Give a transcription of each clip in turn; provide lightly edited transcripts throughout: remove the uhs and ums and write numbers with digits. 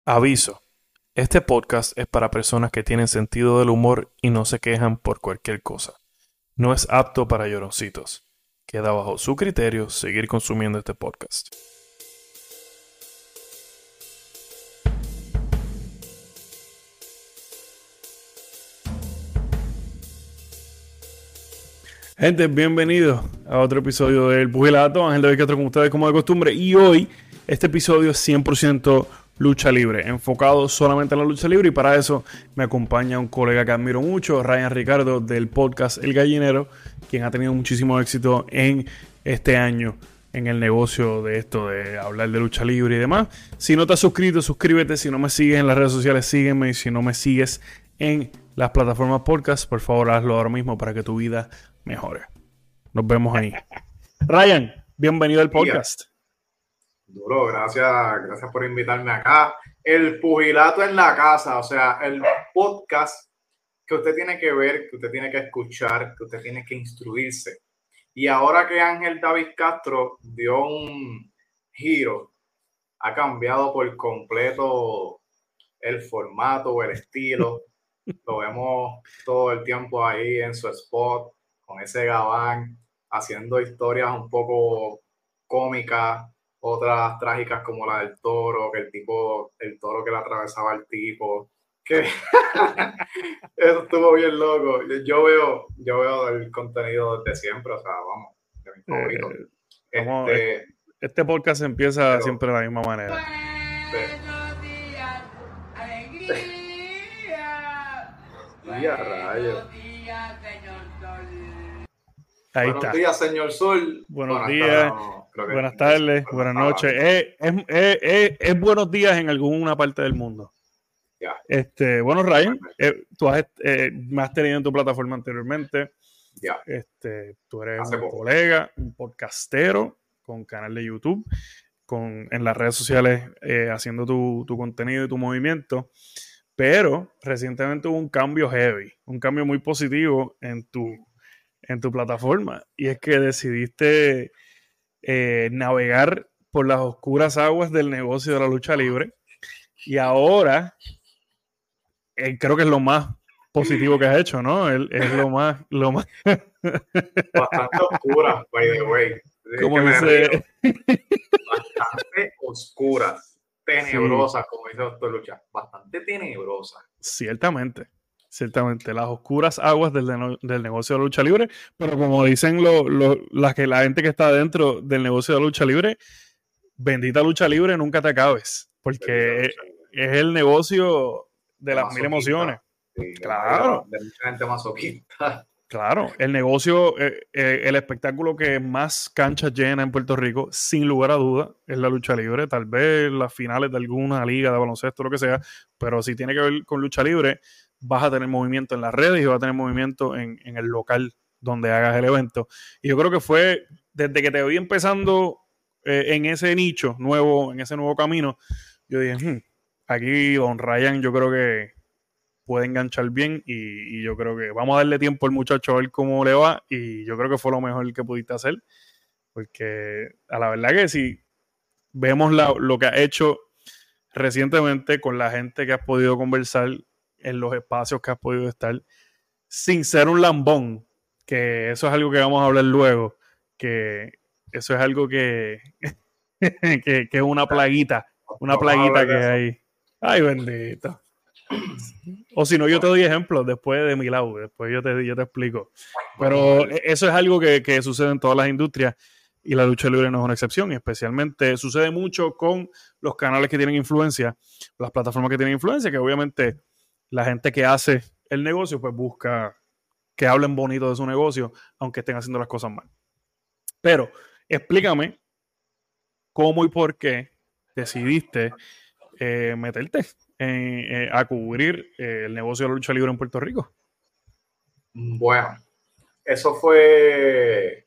Aviso, este podcast es para personas que tienen sentido del humor y no se quejan por cualquier cosa. No es apto para lloroncitos. Queda bajo su criterio seguir consumiendo este podcast. Gente, bienvenidos a otro episodio del Pugilato. Ángel David Castro con ustedes como de costumbre. Y hoy este episodio es 100% lucha libre, enfocado solamente en la lucha libre. Y para eso me acompaña un colega que admiro mucho, Ryan Ricardo, del podcast El Gallinero, quien ha tenido muchísimo éxito en este año en el negocio de esto, de hablar de lucha libre y demás. Si no te has suscrito, suscríbete. Si no me sigues en las redes sociales, sígueme. Y si no me sigues en las plataformas podcast, por favor hazlo ahora mismo para que tu vida mejore. Nos vemos ahí. Ryan, bienvenido al podcast. Duro, gracias por invitarme acá. El pugilato en la casa, o sea, el podcast que usted tiene que ver, que usted tiene que escuchar, que usted tiene que instruirse. Y ahora que Ángel David Castro dio un giro, ha cambiado por completo el formato, el estilo. Lo vemos todo el tiempo ahí en su spot, con ese gabán, haciendo historias un poco cómicas, otras trágicas como la del toro, que el toro que le atravesaba al tipo, que eso estuvo bien loco. Yo veo el contenido desde siempre, o sea, vamos, de mis favoritos. Vamos, Este, este podcast empieza pero, siempre de la misma manera. Buenos días, alegría. y a rayos. Buenos días, señor Sol. Ahí Buenos está. días, señor Sol. Buenos días, buenas tardes, buenas noches. Es buenos días en alguna parte del mundo. Ya. Bueno, Ryan, tú me has tenido en tu plataforma anteriormente. Ya. Tú eres Hace un poco. colega, un podcastero con canal de YouTube, en las redes sociales haciendo tu contenido y tu movimiento. Pero recientemente hubo un cambio heavy, un cambio muy positivo en tu plataforma. Y es que decidiste navegar por las oscuras aguas del negocio de la lucha libre. Y ahora creo que es lo más positivo que has hecho, ¿no? Es lo más Bastante oscura, by the way. como que me dice, río. Bastante oscuras, tenebrosas, como dice Doctor Lucha. Bastante tenebrosas. ciertamente, las oscuras aguas del negocio de la lucha libre, pero como dicen la gente que está dentro del negocio de la lucha libre, bendita lucha libre, nunca te acabes, porque es el negocio de las mil emociones. Sí, Claro. De mucha gente masoquista. Claro, el negocio, el espectáculo que más canchas llena en Puerto Rico, sin lugar a duda, es la lucha libre. Tal vez las finales de alguna liga de baloncesto, lo que sea, pero si tiene que ver con lucha libre, vas a tener movimiento en las redes y vas a tener movimiento en el local donde hagas el evento. Y yo creo que fue desde que te vi empezando en ese nicho nuevo, en ese nuevo camino, yo dije, aquí Don Ryan, yo creo que puede enganchar bien y yo creo que vamos a darle tiempo al muchacho a ver cómo le va y yo creo que fue lo mejor que pudiste hacer porque a la verdad que si vemos lo que ha hecho recientemente con la gente que has podido conversar en los espacios que has podido estar sin ser un lambón, que eso es algo que vamos a hablar luego, que eso es algo que que es una plaguita que hay. Ay, bendito. O si no, yo te doy ejemplos después de mi lado, después yo te explico. Pero eso es algo que sucede en todas las industrias y la lucha libre no es una excepción. Y especialmente sucede mucho con los canales que tienen influencia, las plataformas que tienen influencia, que obviamente la gente que hace el negocio pues busca que hablen bonito de su negocio, aunque estén haciendo las cosas mal. Pero explícame cómo y por qué decidiste meterte a cubrir el negocio de la lucha libre en Puerto Rico. Bueno, eso fue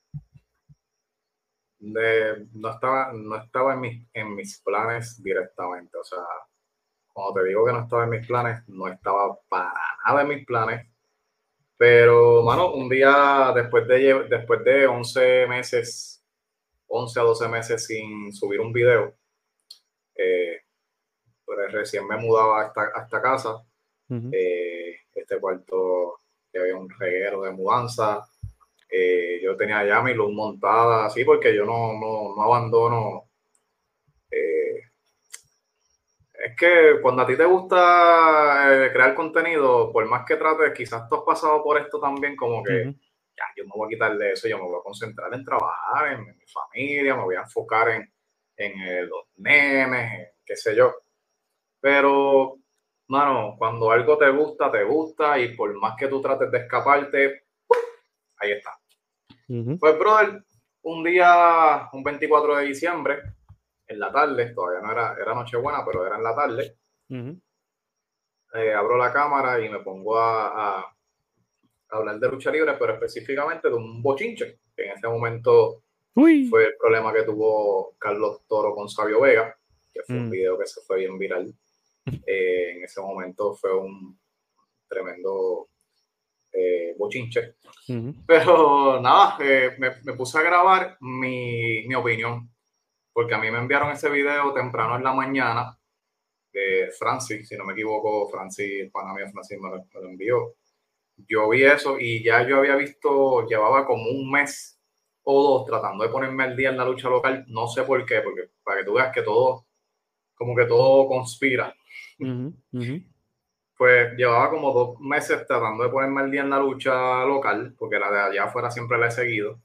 no estaba en mis planes directamente. O sea, cuando te digo que no estaba en mis planes, no estaba para nada en mis planes. Pero, mano, un día después de 11 meses, 11 a 12 meses sin subir un video, pues recién me mudaba a esta casa. Ujú. Este cuarto que había un reguero de mudanza. Yo tenía ya mi luz montada así porque yo no abandono. eh, es que cuando a ti te gusta crear contenido, por más que trates, quizás tú has pasado por esto también, como que Ujú. ya, yo me voy a quitar de eso, yo me voy a concentrar en trabajar, en mi familia, me voy a enfocar en los nenes, en qué sé yo. Pero, mano, cuando algo te gusta y por más que tú trates de escaparte, ahí está. Ujú. Pues, brother, un día, un 24 de diciembre, en la tarde, todavía no era Nochebuena, pero era en la tarde, Ujú. abro la cámara y me pongo a hablar de lucha libre, pero específicamente de un bochinche, que en ese momento Uy. fue el problema que tuvo Carlos Toro con Sabio Vega, que fue un Mm. video que se fue bien viral. En ese momento fue un tremendo bochinche. Ujú. Pero nada, me puse a grabar mi opinión, porque a mí me enviaron ese video temprano en la mañana de Francis, si no me equivoco, Francis, pana mío, Francis me lo envió. Yo vi eso y ya yo había visto, llevaba como un mes o dos tratando de ponerme al día en la lucha local, no sé por qué, porque para que tú veas que todo, como que todo conspira. Ujú. Ujú. Pues llevaba como 2 meses tratando de ponerme al día en la lucha local, porque la de allá afuera siempre la he seguido.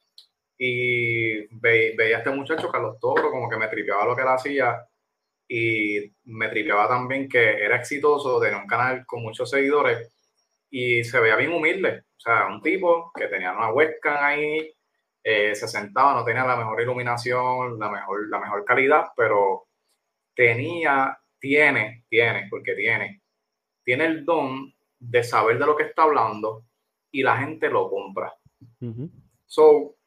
Y veía a este muchacho, Carlos Toro, como que me tripeaba lo que él hacía y me tripeaba también que era exitoso, tenía un canal con muchos seguidores y se veía bien humilde. O sea, un tipo que tenía una webcam ahí, se sentaba, no tenía la mejor iluminación, la mejor calidad, pero tiene el don de saber de lo que está hablando y la gente lo compra. Ujú. So,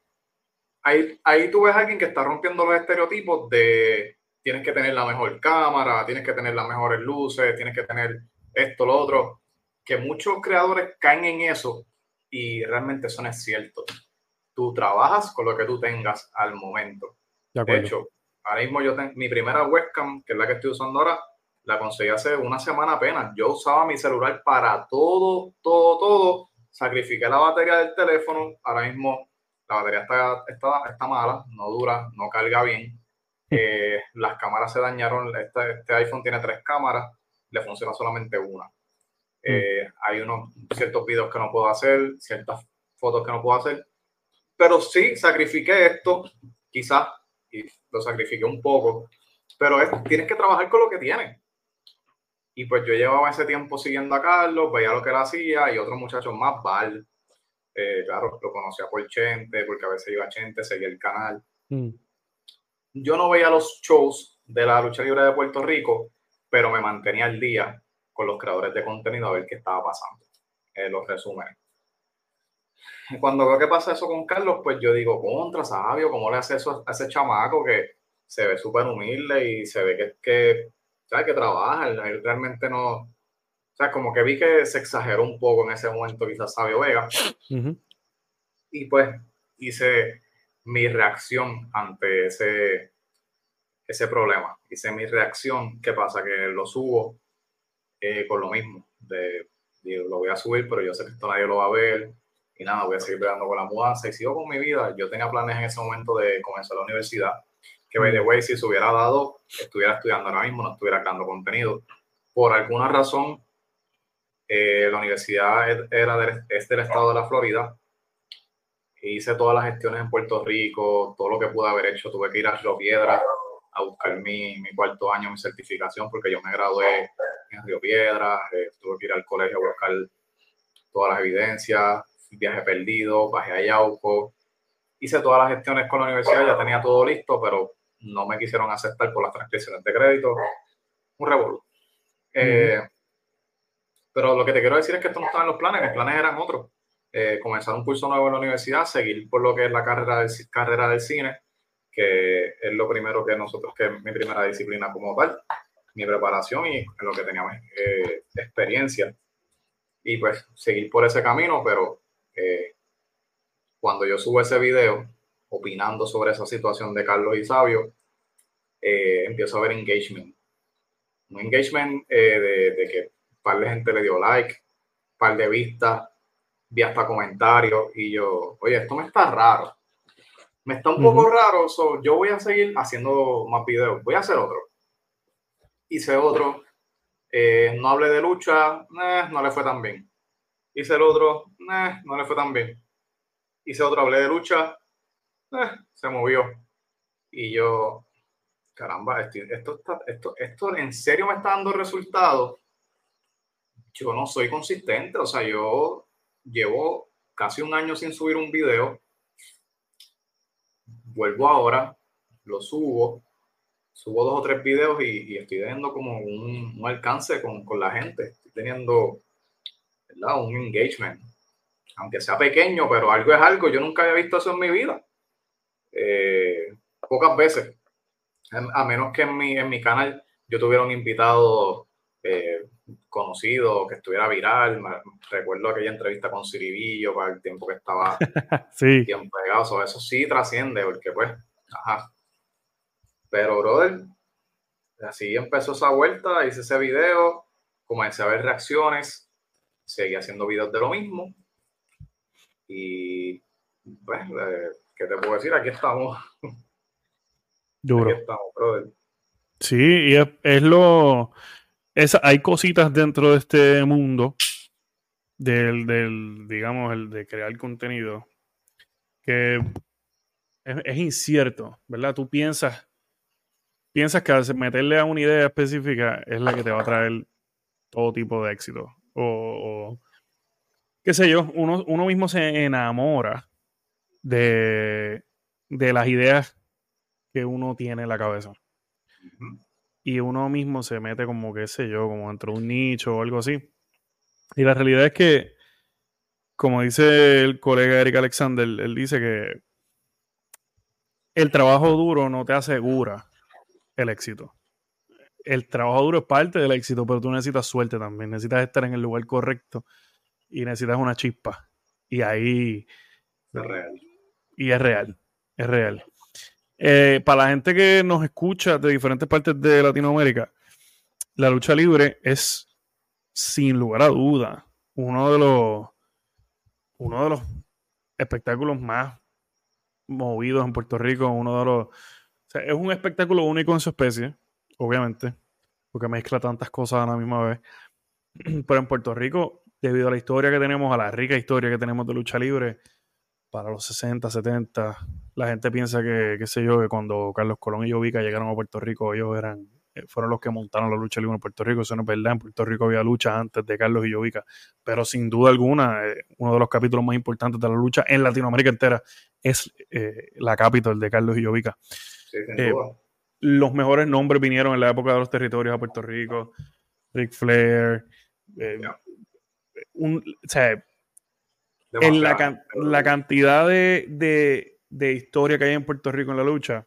ahí tú ves a alguien que está rompiendo los estereotipos de tienes que tener la mejor cámara, tienes que tener las mejores luces, tienes que tener esto, lo otro, que muchos creadores caen en eso y realmente eso no es cierto. Tú trabajas con lo que tú tengas al momento. De De acuerdo. hecho, ahora mismo yo tengo mi primera webcam, que es la que estoy usando ahora, la conseguí hace una semana apenas. Yo usaba mi celular para todo, todo, todo. Sacrifiqué la batería del teléfono. Ahora mismo la batería está mala, no dura, no carga bien. Las cámaras se dañaron. Este iPhone tiene 3 cámaras, le funciona solamente una. Mm. Hay ciertos videos que no puedo hacer, ciertas fotos que no puedo hacer. Pero sí, sacrifiqué esto, quizás, y lo sacrifiqué un poco, pero tienes que trabajar con lo que tienes. Y pues yo llevaba ese tiempo siguiendo a Carlos, veía lo que él hacía y otros muchachos más, Val, claro, lo conocía por Chente, porque a veces iba a Chente, seguía el canal. Mm. Yo no veía los shows de la lucha libre de Puerto Rico, pero me mantenía al día con los creadores de contenido a ver qué estaba pasando, los resúmenes. Cuando veo que pasa eso con Carlos, pues yo digo, contra, sabio, ¿cómo le hace eso a ese chamaco que se ve súper humilde y se ve ¿sabes? Que trabaja? Él realmente no, o sea, como que vi que se exageró un poco en ese momento quizás Sabio Vega. Ujú. Y pues hice mi reacción ante ese problema. Hice mi reacción, ¿qué pasa? Que lo subo con lo mismo, digo, lo voy a subir, pero yo sé que esto nadie lo va a ver, y nada, voy a seguir pegando con la mudanza, y sigo con mi vida. Yo tenía planes en ese momento de comenzar la universidad, que by the way, si se hubiera dado, estuviera estudiando ahora mismo, no estuviera creando contenido. Por alguna razón, la universidad es del estado de la Florida, hice todas las gestiones en Puerto Rico, todo lo que pude haber hecho, tuve que ir a Río Piedras a buscar mi cuarto año, mi certificación, porque yo me gradué en Río Piedras, tuve que ir al colegio a buscar todas las evidencias, viaje perdido, bajé a Yauco, hice todas las gestiones con la universidad, ya tenía todo listo, pero no me quisieron aceptar por las transcripciones de crédito, un revolú. Ujú. Pero lo que te quiero decir es que esto no estaba en los planes, mis planes eran otros. Comenzar un curso nuevo en la universidad, seguir por lo que es la carrera del cine, que es lo primero que nosotros, que es mi primera disciplina como tal, mi preparación y en lo que teníamos experiencia. Y pues seguir por ese camino, pero cuando yo subo ese video opinando sobre esa situación de Carlos y Sabio, empiezo a ver engagement. Un engagement de que un par de gente le dio like, un par de vistas, vi hasta comentarios y yo, oye, esto me está raro. Me está un poco raro, so yo voy a seguir haciendo más videos. Voy a hacer otro. Hice otro. No hablé de lucha, no le fue tan bien. Hice el otro, no le fue tan bien. Hice otro, hablé de lucha, se movió. Y yo, caramba, esto en serio me está dando resultados. Yo no soy consistente, o sea, yo llevo casi un año sin subir un video. Vuelvo ahora, lo subo 2 o 3 videos y estoy teniendo como un alcance con la gente. Estoy teniendo, ¿verdad?, un engagement. Aunque sea pequeño, pero algo es algo. Yo nunca había visto eso en mi vida. Pocas veces. A menos que en mi canal yo tuviera un invitado conocido, que estuviera viral. Recuerdo aquella entrevista con Ciribillo para el tiempo que estaba sí. bien pegado. So, eso sí trasciende, porque pues, ajá. Pero, brother, así empezó esa vuelta, hice ese video, comencé a ver reacciones, seguí haciendo videos de lo mismo. Y, pues, ¿qué te puedo decir? Aquí estamos. Duro. Aquí estamos, brother. Sí, y hay cositas dentro de este mundo digamos, el de crear contenido que es incierto, ¿verdad? Tú piensas que al meterle a una idea específica es la que te va a traer todo tipo de éxito. O qué sé yo, uno mismo se enamora de las ideas que uno tiene en la cabeza. Y uno mismo se mete como, qué sé yo, como dentro de un nicho o algo así. Y la realidad es que, como dice el colega Eric Alexander, él dice que el trabajo duro no te asegura el éxito. El trabajo duro es parte del éxito, pero tú necesitas suerte también. Necesitas estar en el lugar correcto y necesitas una chispa. Y ahí... Es real. Y es real. Es real. Para la gente que nos escucha de diferentes partes de Latinoamérica, la lucha libre es, sin lugar a duda, uno de los espectáculos más movidos en Puerto Rico. O sea, es un espectáculo único en su especie, obviamente, porque mezcla tantas cosas a la misma vez. Pero en Puerto Rico, debido a la historia que tenemos, a la rica historia que tenemos de lucha libre, para los 60, 70, la gente piensa que, qué sé yo, que cuando Carlos Colón y Yovica llegaron a Puerto Rico, ellos fueron los que montaron la lucha libre en Puerto Rico. Eso no es verdad. En Puerto Rico había lucha antes de Carlos y Yovica, pero sin duda alguna, uno de los capítulos más importantes de la lucha en Latinoamérica entera es la capital de Carlos y Yovica. Sí, sin duda. Los mejores nombres vinieron en la época de los territorios a Puerto Rico. Ric Flair, o sea, en la cantidad de historia que hay en Puerto Rico en la lucha,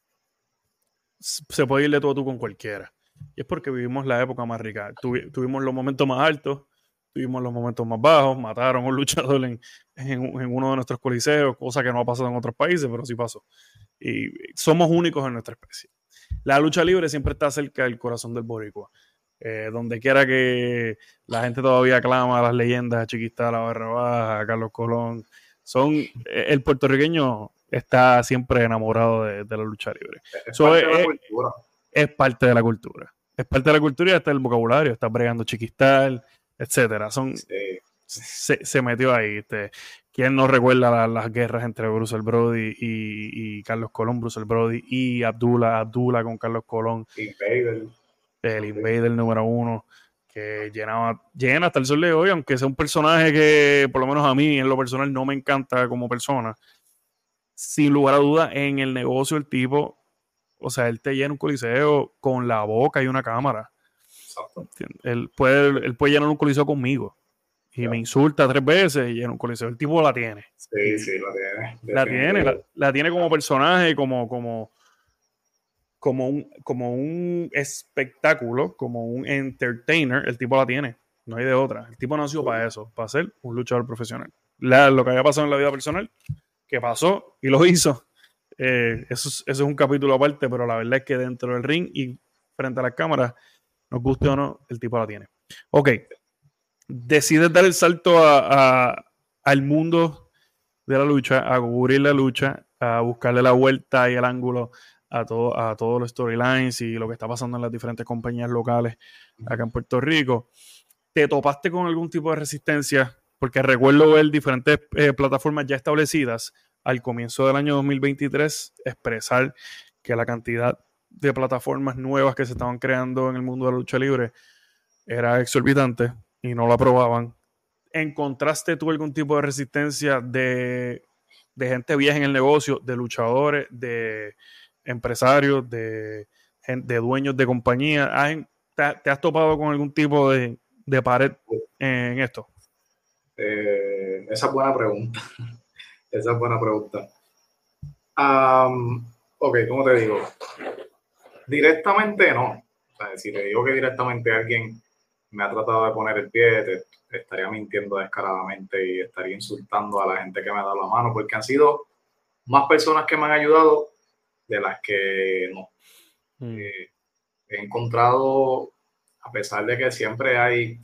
se puede ir de tú con cualquiera. Y es porque vivimos la época más rica. Tuvimos los momentos más altos, tuvimos los momentos más bajos, mataron a un luchador en uno de nuestros coliseos, cosa que no ha pasado en otros países, pero sí pasó. Y somos únicos en nuestra especie. La lucha libre siempre está cerca del corazón del boricua. Donde quiera que la gente todavía aclama a las leyendas, a Chiquistá, a la Barra Baja, a Carlos Colón, el puertorriqueño está siempre enamorado de la lucha libre. Es parte de la cultura. Es parte de la cultura. Es parte de la cultura y hasta el vocabulario. Está bregando Chiquistal, etcétera. Sí. Se metió ahí. ¿Quién no recuerda las guerras entre Bruce Brody y Carlos Colón? Bruce Brody y Abdullah con Carlos Colón. El Invader número 1, que llena hasta el sol de hoy, aunque sea un personaje que, por lo menos a mí, en lo personal, no me encanta como persona. Sin lugar a duda, en el negocio el tipo, o sea, él te llena un coliseo con la boca y una cámara. Exacto. Él puede llenar un coliseo conmigo y me insulta 3 veces y llena un coliseo. El tipo la tiene. Sí, la tiene. La tiene como personaje, como un espectáculo, como un entertainer. El tipo la tiene, no hay de otra. El tipo nació para eso, para ser un luchador profesional. Lo que había pasado en la vida personal, que pasó y lo hizo, eso es un capítulo aparte, pero la verdad es que dentro del ring y frente a las cámaras Nos guste o no, el tipo la tiene. Ok, decides dar el salto al mundo de la lucha, a cubrir la lucha, a buscarle la vuelta y el ángulo a todos los storylines y lo que está pasando en las diferentes compañías locales acá en Puerto Rico. ¿Te topaste con algún tipo de resistencia? Porque recuerdo ver diferentes plataformas ya establecidas al comienzo del año 2023 expresar que la cantidad de plataformas nuevas que se estaban creando en el mundo de la lucha libre era exorbitante y no lo aprobaban. ¿Encontraste tú algún tipo de resistencia de gente vieja en el negocio, de luchadores, de empresarios, de dueños de compañías? ¿Te has topado con algún tipo de pared en esto? Esa es buena pregunta. Esa es buena pregunta. Ok, ¿cómo te digo? Directamente no. O sea, si te digo que directamente alguien me ha tratado de poner el pie, te estaría mintiendo descaradamente y estaría insultando a la gente que me ha dado la mano, porque han sido más personas que me han ayudado de las que no. He encontrado, a pesar de que siempre hay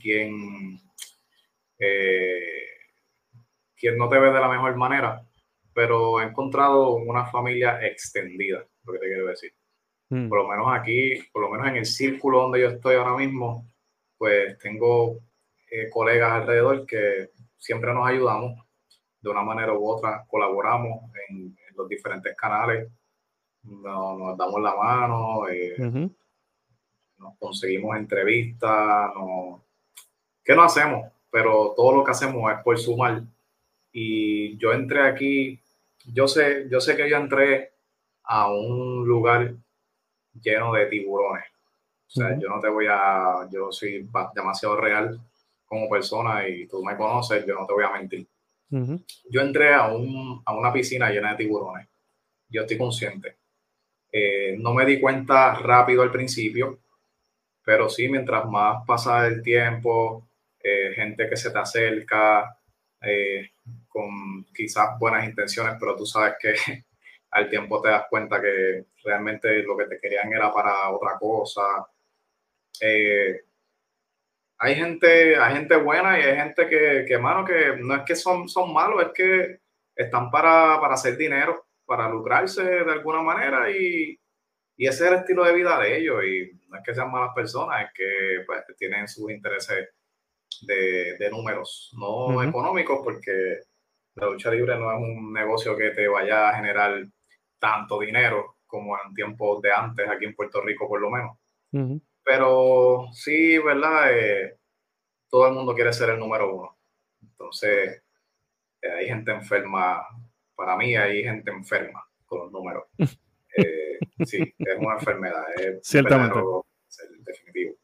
eh, quien no te ve de la mejor manera, pero he encontrado una familia extendida, lo que te quiero decir. Por lo menos aquí, por lo menos en el círculo donde yo estoy ahora mismo, pues tengo colegas alrededor que siempre nos ayudamos de una manera u otra, colaboramos en los diferentes canales, nos damos la mano, nos conseguimos entrevistas, ¿qué no hacemos? Pero todo lo que hacemos es por sumar. Y yo entré aquí, yo sé que yo entré a un lugar lleno de tiburones. O sea, yo soy demasiado real como persona y tú me conoces, yo no te voy a mentir. Yo entré a una piscina llena de tiburones. Yo estoy consciente. No me di cuenta rápido al principio, pero sí, mientras más pasa el tiempo, gente que se te acerca, con quizás buenas intenciones, pero tú sabes que al tiempo te das cuenta que realmente lo que te querían era para otra cosa. Hay gente buena y hay gente mano, que no es que son malos, es que están para hacer dinero, para lucrarse de alguna manera y ese es el estilo de vida de ellos y no es que sean malas personas, es que pues tienen sus intereses de números, no económicos, porque la lucha libre no es un negocio que te vaya a generar tanto dinero como en tiempos de antes, aquí en Puerto Rico por lo menos. Pero sí, ¿verdad? Todo el mundo quiere ser el número uno. Entonces, hay gente enferma. Para mí hay gente enferma con los números. Sí, es una enfermedad. Es ciertamente definitivo.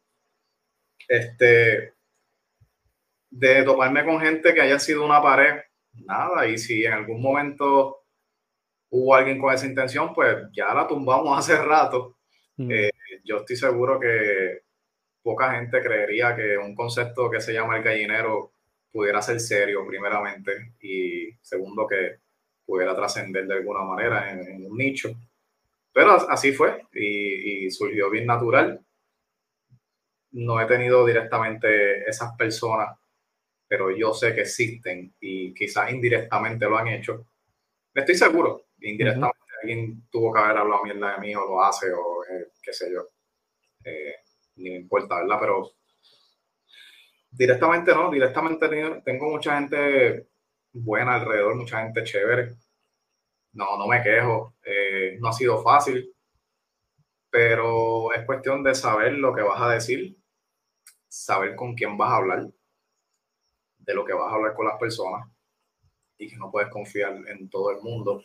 De toparme con gente que haya sido una pared, nada. Y si en algún momento hubo alguien con esa intención, pues ya la tumbamos hace rato. Yo estoy seguro que poca gente creería que un concepto que se llama el gallinero pudiera ser serio, primeramente, y segundo, que pudiera trascender de alguna manera en un nicho. Pero así fue y surgió bien natural. No he tenido directamente esas personas, pero yo sé que existen y quizás indirectamente lo han hecho. Estoy seguro, indirectamente alguien tuvo que haber hablado mierda de mí o lo hace o qué sé yo. Ni me importa, ¿verdad? Pero directamente no, directamente tengo mucha gente buena alrededor, mucha gente chévere. No me quejo, no ha sido fácil, pero es cuestión de saber lo que vas a decir, saber con quién vas a hablar, de lo que vas a hablar con las personas y que no puedes confiar en todo el mundo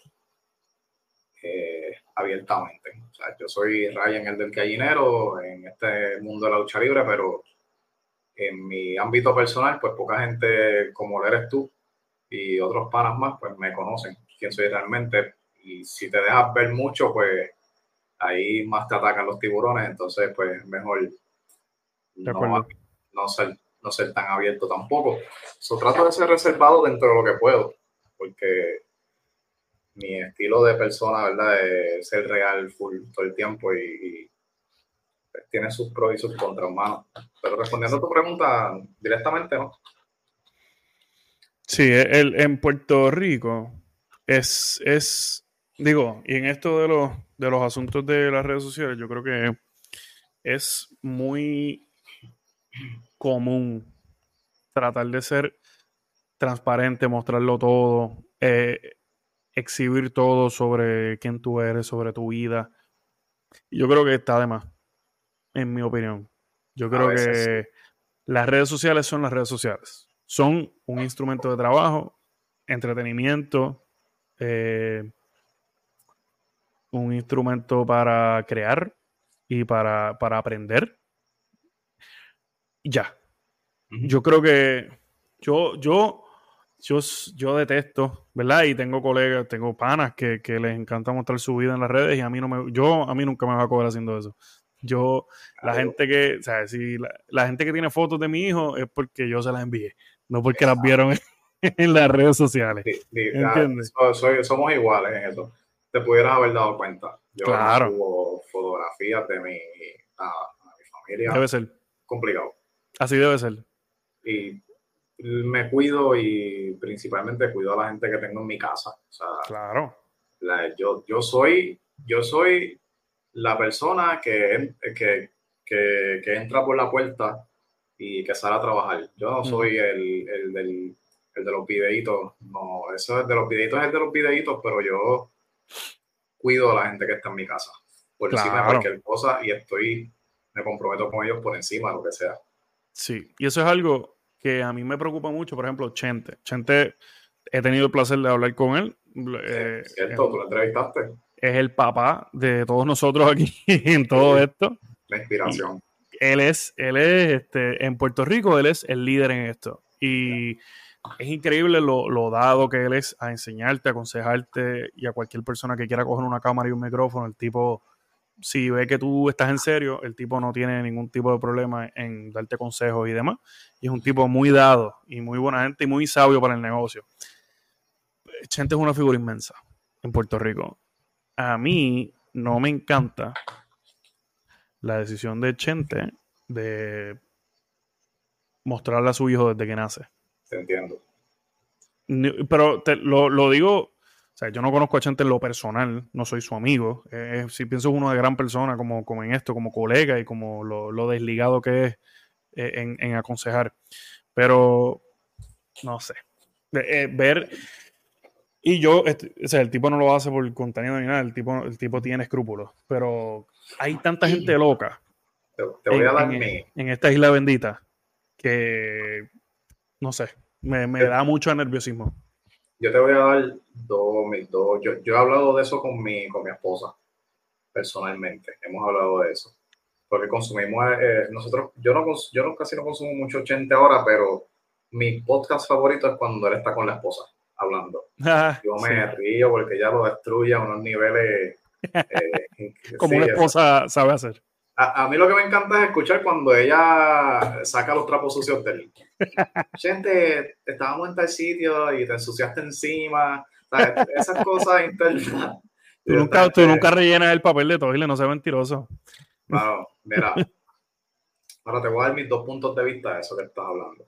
abiertamente. O sea, yo soy Ryan, el del gallinero, en este mundo de la lucha libre, pero en mi ámbito personal, pues poca gente como lo eres tú y otros panas más, pues me conocen quién soy realmente. Y si te dejas ver mucho, pues ahí más te atacan los tiburones. Entonces, pues mejor no ser tan abierto tampoco. Trato de ser reservado dentro de lo que puedo, porque mi estilo de persona, ¿verdad? Es ser real full todo el tiempo y tiene sus pros y sus contras, hermano. Pero respondiendo a tu pregunta directamente, ¿no? Sí, en Puerto Rico digo, y en esto de los asuntos de las redes sociales, yo creo que es muy común tratar de ser transparente, mostrarlo todo, exhibir todo sobre quién tú eres, sobre tu vida. Y yo creo que está de más, en mi opinión. Yo A creo veces. que las redes sociales son las redes sociales. Son un instrumento de trabajo, entretenimiento, eh, un instrumento para crear y para aprender. Y ya. Yo creo que yo, yo, yo, yo detesto, ¿verdad? Y tengo colegas, tengo panas que les encanta mostrar su vida en las redes y a mí a mí nunca me va a cobrar haciendo eso. Yo, la Algo. gente que, o sea, si la gente que tiene fotos de mi hijo es porque yo se las envié, no porque las Exacto. vieron en las redes sociales. ¿Entiendes? Somos iguales en eso. Te pudieras haber dado cuenta. Yo no Claro, subo fotografías de a mi familia. debe ser. Complicado. Así debe ser. Y me cuido y principalmente cuido a la gente que tengo en mi casa. O sea, Claro. yo soy la persona que entra por la puerta y que sale a trabajar. Yo no soy el de los videitos. No, eso es de los videitos, es de los videitos, pero yo cuido a la gente que está en mi casa por encima de Claro. cualquier cosa y me comprometo con ellos por encima de lo que sea. Sí, y eso es algo que a mí me preocupa mucho, por ejemplo, Chente. Chente, he tenido el placer de hablar con él. ¿Cierto? ¿Tú lo entrevistaste? Es el papá de todos nosotros aquí en todo Sí, esto. la Y inspiración. en Puerto Rico, él es el líder en esto. Y es increíble lo dado que él es a enseñarte, a aconsejarte y a cualquier persona que quiera coger una cámara y un micrófono. El tipo, si ve que tú estás en serio, el tipo no tiene ningún tipo de problema en darte consejos y demás. Y es un tipo muy dado y muy buena gente y muy sabio para el negocio. Chente es una figura inmensa en Puerto Rico. A mí no me encanta la decisión de Chente de mostrarle a su hijo desde que nace. Te entiendo. Pero lo digo, o sea, yo no conozco a Chente en lo personal, no soy su amigo. Si pienso es uno de gran persona como en esto, como colega y como lo desligado que es en aconsejar. Pero, no sé. Ver. Y o sea, el tipo no lo hace por contenido ni nada, el tipo tiene escrúpulos. Pero hay tanta gente loca Te voy a dar en esta isla bendita que, no sé, me da mucho nerviosismo. yo te voy a dar dos. Yo he hablado de eso con mi esposa, personalmente. Hemos hablado de eso. Porque consumimos, nosotros, yo casi no consumo mucho 80 ahora, pero mi podcast favorito es cuando él está con la esposa hablando. Yo Sí. me río porque ella lo destruye a unos niveles. Como Sí, una eso. esposa sabe hacer. A mí lo que me encanta es escuchar cuando ella saca los trapos sucios de él. Gente, estábamos en tal sitio y te ensuciaste encima. ¿Sabes? Esas cosas internas. Tú Y esta nunca gente, rellenas el papel de Toile, no seas mentiroso. bueno, mira, ahora te voy a dar mis 2 puntos de vista de eso que estás hablando.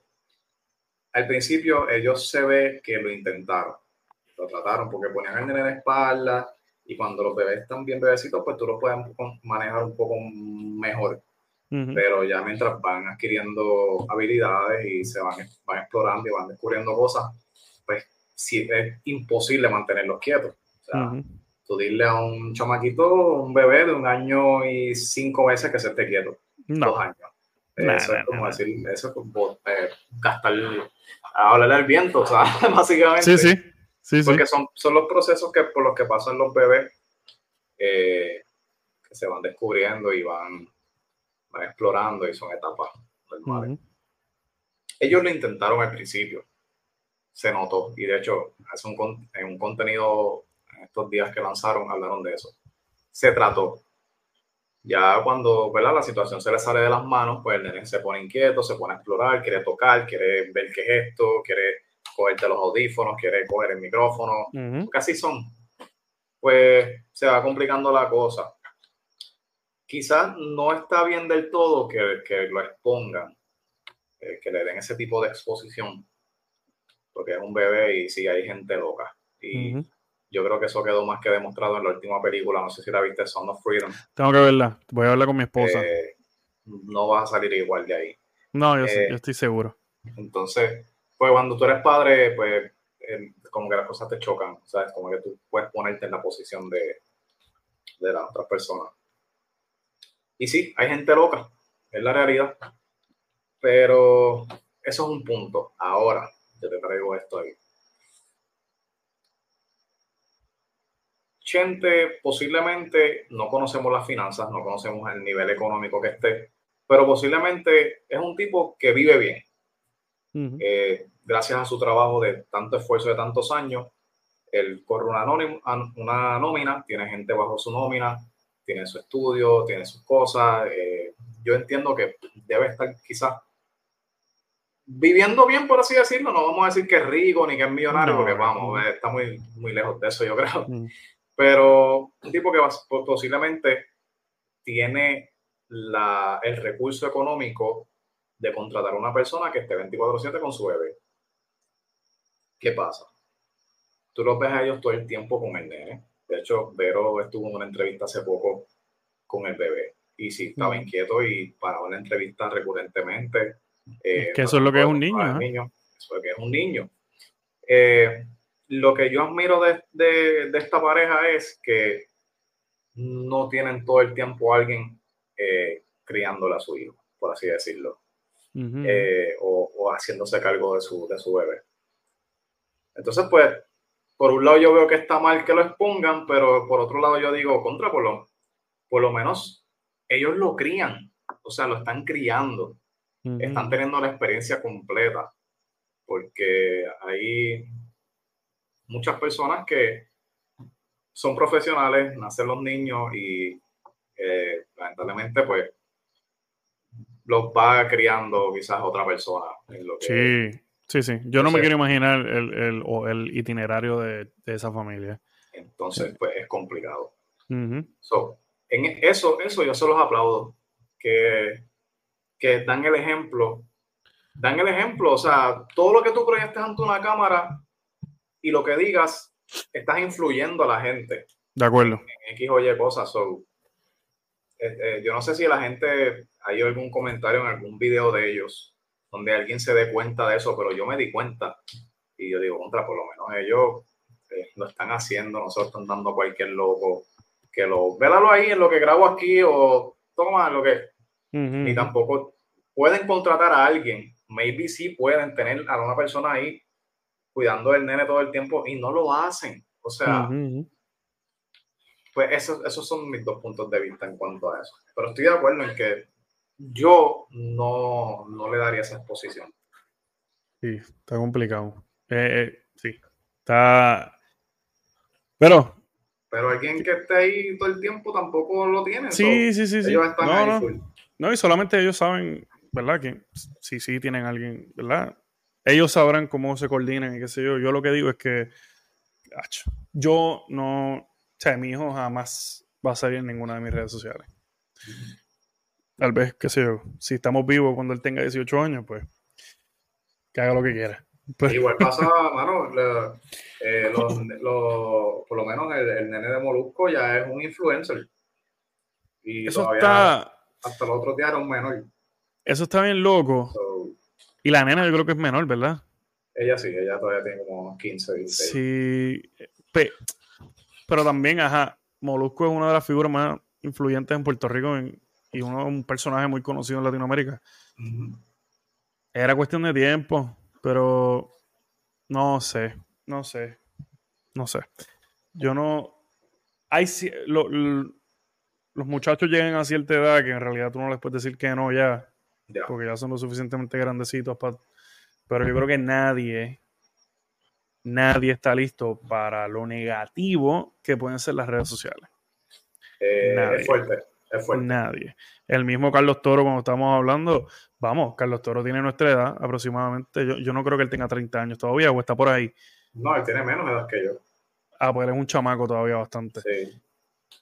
Al principio, ellos se ve que lo intentaron, lo trataron porque ponían el nene de espalda y cuando los bebés están bien bebecitos, pues tú los puedes manejar un poco mejor. Uh-huh. Pero ya mientras van adquiriendo habilidades y van explorando y van descubriendo cosas, pues sí, es imposible mantenerlos quietos. O sea, Uh-huh. tú dile a un chamaquito, un bebé de 1 año y 5 meses que se esté quieto, No, 2 años. nah, Eso nah, es como nah. decir, eso es como gastar, hablarle al viento, o sea, Sí, básicamente. sí, sí, sí. Porque son los procesos por los que pasan los bebés que se van descubriendo y van explorando y son etapas normales. Uh-huh. Ellos lo intentaron al principio, se notó, y de hecho, en un contenido en estos días que lanzaron, hablaron de eso. Se trató. Ya cuando, ¿verdad?, la situación se le sale de las manos, pues el nene se pone inquieto, se pone a explorar, quiere tocar, quiere ver qué es esto, quiere cogerte los audífonos, quiere coger el micrófono, Uh-huh. porque así son. Pues se va complicando la cosa. quizás no está bien del todo que lo expongan, que le den ese tipo de exposición, porque es un bebé y sí hay gente loca. Y yo creo que eso quedó más que demostrado en la última película, no sé si la viste, Sound of Freedom. Tengo que verla, voy a verla con mi esposa. No vas a salir igual de ahí. No, yo estoy seguro. Entonces, pues cuando tú eres padre, pues como que las cosas te chocan, ¿sabes? Como que tú puedes ponerte en la posición de la otra persona. Y sí, hay gente loca, es la realidad. Pero eso es un punto. Ahora, yo te traigo esto ahí. Chente, posiblemente no conocemos las finanzas, no conocemos el nivel económico que esté, pero posiblemente es un tipo que vive bien. Gracias a su trabajo de tanto esfuerzo de tantos años, él corre una nómina, tiene gente bajo su nómina, tiene su estudio, tiene sus cosas. Yo entiendo que debe estar quizás viviendo bien, por así decirlo. No vamos a decir que es rico ni que es millonario, porque vamos, está muy, muy lejos de eso, yo creo. Pero un tipo que posiblemente tiene el recurso económico de contratar a una persona que esté 24/7 con su bebé. ¿Qué pasa? Tú los ves a ellos todo el tiempo con el nene. De hecho, Vero estuvo en una entrevista hace poco con el bebé y sí estaba inquieto y paraba en la entrevista recurrentemente. Es que eso es lo que es un niño. Eso es lo que es un niño. Lo que yo admiro de esta pareja es que no tienen todo el tiempo a alguien criándole a su hijo, por así decirlo, o haciéndose cargo de su bebé. Entonces, pues, por un lado yo veo que está mal que lo expongan, pero por otro lado yo digo, por lo menos ellos lo crían, o sea, lo están criando, están teniendo la experiencia completa, porque hay muchas personas que son profesionales, nacen los niños y lamentablemente pues los va criando quizás otra persona. En lo que, sí. Yo no me quiero imaginar el itinerario de esa familia. Entonces pues es complicado. So, en eso yo se los aplaudo, que dan el ejemplo, o sea, todo lo que tú proyectes ante una cámara y lo que digas, estás influyendo a la gente. De acuerdo. En X o Y cosas. So, yo no sé si la gente, hay algún comentario en algún video de ellos donde alguien se dé cuenta de eso, pero yo me di cuenta y yo digo, por lo menos ellos lo están haciendo, no se lo están dando a cualquier loco, que vélalo ahí en lo que grabo aquí o toma lo que... Ni tampoco pueden contratar a alguien, maybe sí pueden tener a una persona ahí cuidando del nene todo el tiempo y no lo hacen. O sea, pues esos son mis dos puntos de vista en cuanto a eso. Pero estoy de acuerdo en que yo no le daría esa exposición. Sí, está complicado. Sí, está... Pero alguien que esté ahí todo el tiempo tampoco lo tiene. Sí. Ellos están ahí full. No, y solamente ellos saben, ¿verdad? Que sí tienen alguien, ¿verdad? Ellos sabrán cómo se coordinan y qué sé yo. Yo lo que digo es que yo no, o sea, mi hijo jamás va a salir en ninguna de mis redes sociales. Tal vez, qué sé yo, si estamos vivos cuando él tenga 18 años, pues que haga lo que quiera. Pues, igual pasa, mano, por lo menos el nene de Molusco ya es un influencer. Y eso todavía está... hasta los otros días era un menor. Eso está bien loco. Y la nena yo creo que es menor, ¿verdad? Ella sí, ella todavía tiene como 15, 16. Sí, pero también, Molusco es una de las figuras más influyentes en Puerto Rico y un personaje muy conocido en Latinoamérica. Era cuestión de tiempo, pero no sé. Yo no... los muchachos llegan a cierta edad que en realidad tú no les puedes decir que no ya. Porque ya son lo suficientemente grandecitos pero yo creo que nadie está listo para lo negativo que pueden ser las redes sociales. Es fuerte. Nadie. El mismo Carlos Toro, cuando estamos hablando, Carlos Toro tiene nuestra edad aproximadamente. Yo no creo que él tenga 30 años todavía o está por ahí. No, él tiene menos edad que yo. Pues él es un chamaco todavía bastante. Sí.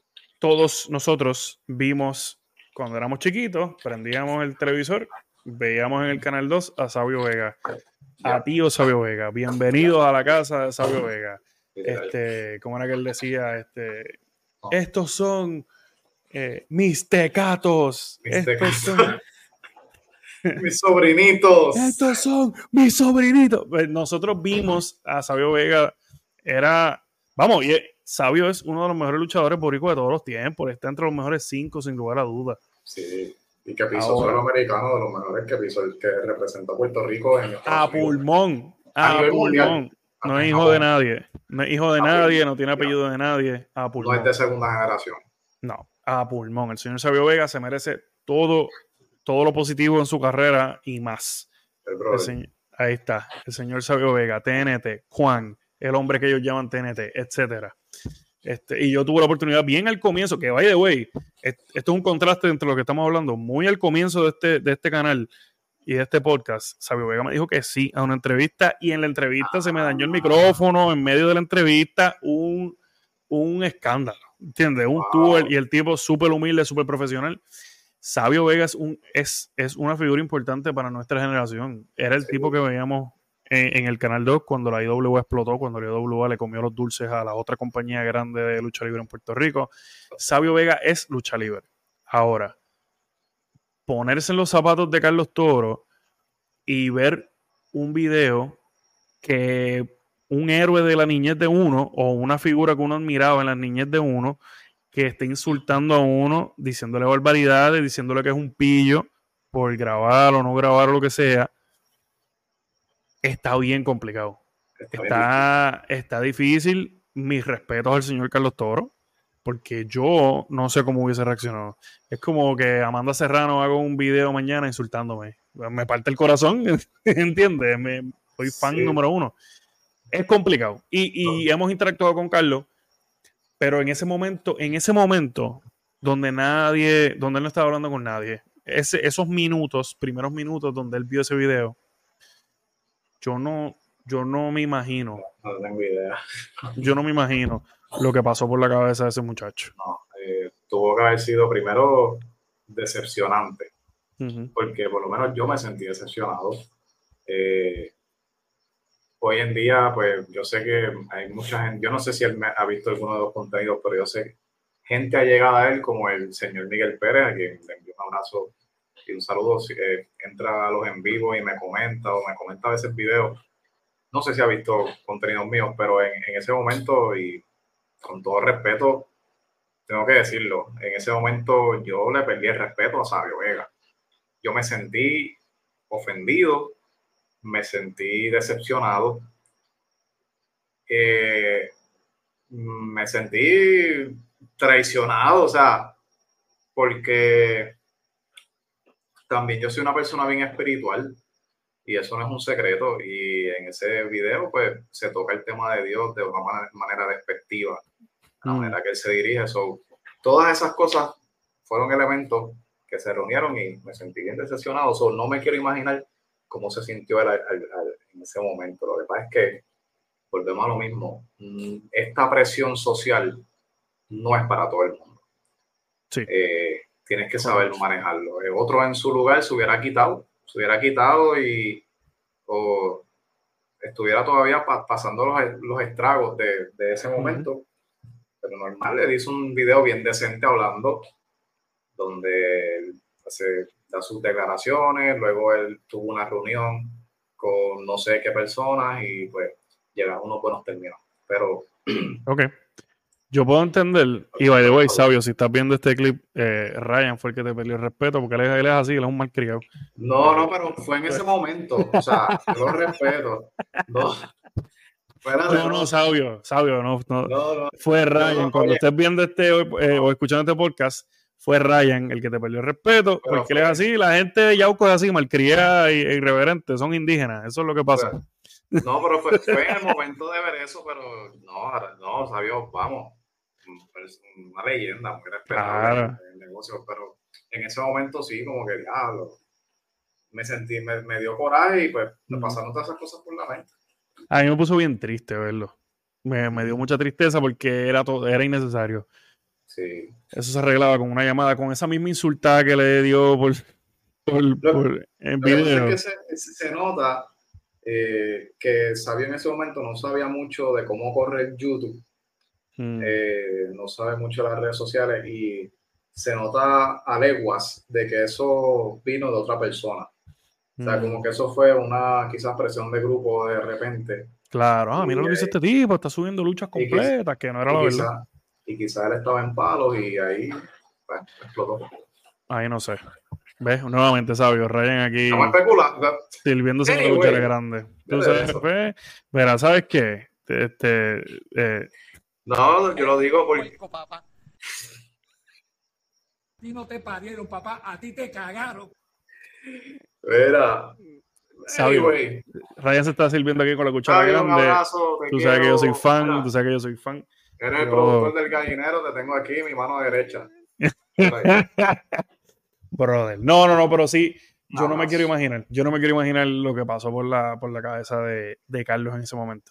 todos nosotros vimos, cuando éramos chiquitos, prendíamos el televisor, veíamos en el Canal 2 a Sabio Vega, a tío Sabio Vega. Bienvenidos a la casa de Sabio Vega. ¿Cómo era que él decía? Estos son mis tecatos. Estos son... mis sobrinitos. Estos son mis sobrinitos. Pues nosotros vimos a Sabio Vega. Vamos, Sabio es uno de los mejores luchadores boricuas de todos los tiempos. Está entre los mejores 5, sin lugar a dudas. Sí, y que pisó suelo americano, de los mejores que pisó, el que representó a Puerto Rico en a pulmón. A pulmón. No es hijo de nadie. No es hijo de nadie, no tiene apellido de nadie. A pulmón. No es de segunda generación. No, a pulmón. El señor Sabio Vega se merece todo lo positivo en su carrera y más. Ahí está. El señor Sabio Vega, TNT, Juan, el hombre que ellos llaman TNT, etcétera. Y yo tuve la oportunidad bien al comienzo, que by the way, esto es un contraste entre lo que estamos hablando, muy al comienzo de este canal y de este podcast. Sabio Vega me dijo que sí a una entrevista, y en la entrevista se me dañó el micrófono, en medio de la entrevista, un escándalo, ¿entiendes? Un tour, y el tipo súper humilde, súper profesional. Sabio Vega es una figura importante para nuestra generación. Era el tipo que veíamos en el Canal 2 cuando la IWA explotó, cuando la IWA le comió los dulces a la otra compañía grande de lucha libre en Puerto Rico. Sabio Vega es lucha libre. Ahora, ponerse en los zapatos de Carlos Toro y ver un video que un héroe de la niñez de uno, o una figura que uno admiraba en la niñez de uno, que esté insultando a uno, diciéndole barbaridades, diciéndole que es un pillo por grabar o no grabar o lo que sea, está bien complicado. Está difícil. Mis respetos al señor Carlos Toro, porque yo no sé cómo hubiese reaccionado. Es como que Amanda Serrano haga un video mañana insultándome. Me parte el corazón, ¿entiendes? Soy fan número 1. Es complicado. Y hemos interactuado con Carlos, pero en ese momento donde él no estaba hablando con nadie, esos primeros minutos donde él vio ese video, yo no me imagino. No tengo idea. Yo no me imagino lo que pasó por la cabeza de ese muchacho. No, tuvo que haber sido primero decepcionante, porque por lo menos yo me sentí decepcionado. Hoy en día, pues yo sé que hay mucha gente, yo no sé si él ha visto alguno de los contenidos, pero yo sé que gente ha llegado a él, como el señor Miguel Pérez, a quien le envío un abrazo y un saludo. Entra a los en vivo y me comenta a veces videos. No sé si ha visto contenidos míos, pero en ese momento, y con todo respeto, tengo que decirlo, en ese momento yo le perdí el respeto a Sabio Vega. Yo me sentí ofendido, me sentí decepcionado, me sentí traicionado, o sea, porque también yo soy una persona bien espiritual, y eso no es un secreto, y en ese video pues se toca el tema de Dios de una manera despectiva, la manera que él se dirige. Todas esas cosas fueron elementos que se reunieron y me sentí bien decepcionado. No me quiero imaginar cómo se sintió él en ese momento. Lo que pasa es que volvemos a lo mismo. Esta presión social no es para todo el mundo. Sí. Tienes que saber manejarlo. Otro en su lugar se hubiera quitado o estuviera todavía pasando los estragos de ese momento. Pero normal, él hizo un video bien decente hablando, donde él da sus declaraciones, luego él tuvo una reunión con no sé qué personas y pues llega a unos buenos términos. Pero ok, yo puedo entender, y by the way, Sabio, si estás viendo este clip, Ryan fue el que te perdió el respeto, porque él es así, él es un malcriado. No, pero fue en ese momento, o sea, yo lo respeto. No, Sabio, no. Fue Ryan. Cuando estés viendo o escuchando este podcast, fue Ryan el que te perdió el respeto, porque él es así, la gente de Yauco es así, malcriada e irreverente, son indígenas, eso es lo que pasa. No, pero fue en el momento de ver eso, pero no, Sabio, vamos, es una leyenda, muy respetable en el negocio, pero en ese momento sí, como que diablo, me dio coraje y pues me pasaron todas esas cosas por la mente. A mí me puso bien triste verlo. Me dio mucha tristeza porque era innecesario. Sí. Eso se arreglaba con una llamada, con esa misma insultada que le dio en Lo que pasa es video. que se nota que Sabio en ese momento no sabía mucho de cómo correr YouTube, no sabe mucho de las redes sociales y se nota a leguas de que eso vino de otra persona. O sea, como que eso fue una quizás presión de grupo de repente. Claro, mira Y, lo que hizo este tipo, está subiendo luchas y, quiz- completas, que no era y la verdad. quizá, y quizá él estaba en palos y ahí bueno, explotó. Ahí no sé. ¿Ves? Nuevamente, sabio, Ryan Estamos aquí especulando. sirviéndose de la luchadora Anyway, grande. Tú fíjate de sabes, eso. pues, verás, ¿sabes qué? No, yo lo digo porque Papá. A ti no te parieron, papá, a ti te cagaron. Mira, sabio, anyway, Ryan se está sirviendo aquí con la cuchara Fabio, un grande. abrazo, te Tú sabes que yo soy quiero. fan, Mira, tú sabes que yo soy fan. eres el productor Yo... del gallinero, te tengo aquí, mi mano derecha. Mira, Brother. No, pero sí, un yo no me quiero abrazo. imaginar. Yo no me quiero imaginar lo que pasó por la cabeza de Carlos en ese momento.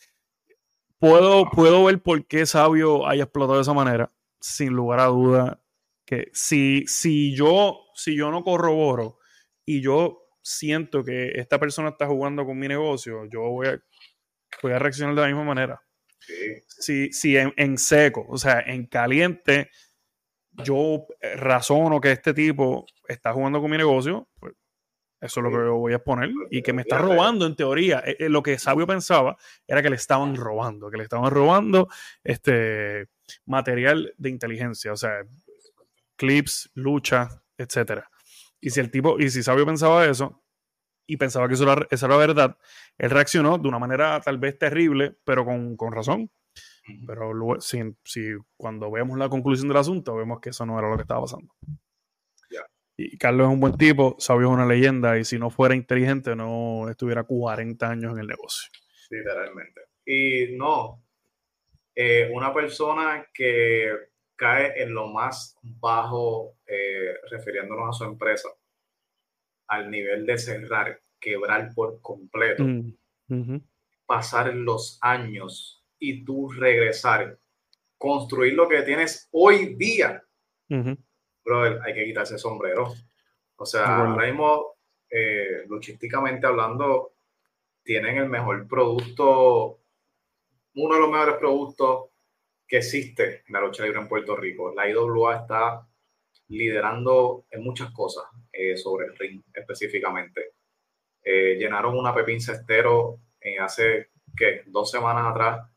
Puedo ver por qué Sabio haya explotado de esa manera, sin lugar a duda, que si yo no corroboro y yo siento que esta persona está jugando con mi negocio, yo voy a reaccionar de la misma manera. Sí, Si en seco, o sea, en caliente, yo razono que este tipo está jugando con mi negocio, pues eso es lo que sí. yo voy a exponer y que me está Fíjate, robando en teoría. Lo que Sabio pensaba era que le estaban robando este material de inteligencia, o sea, clips, lucha, etcétera. Y si Sabio pensaba eso y pensaba que eso era verdad, él reaccionó de una manera tal vez terrible, pero con razón. Pero luego, si cuando veamos la conclusión del asunto, vemos que eso no era lo que estaba pasando. ya, Y Carlos es un buen tipo, Sabio es una leyenda y si no fuera inteligente no estuviera 40 años en el negocio. literalmente. Y no, una persona que cae en lo más bajo, refiriéndonos a su empresa, al nivel de cerrar, quebrar por completo, Mm, ujú, pasar los años y tú regresar, construir lo que tienes hoy día, ujú. brother, hay que quitarse el sombrero. O De sea, acuerdo. ahora mismo, luchísticamente hablando, tienen el mejor producto, uno de los mejores productos que existe en la lucha libre en Puerto Rico. La IWA está liderando en muchas cosas sobre el ring específicamente. Llenaron una Pepín Cestero hace, ¿qué? 2 semanas atrás,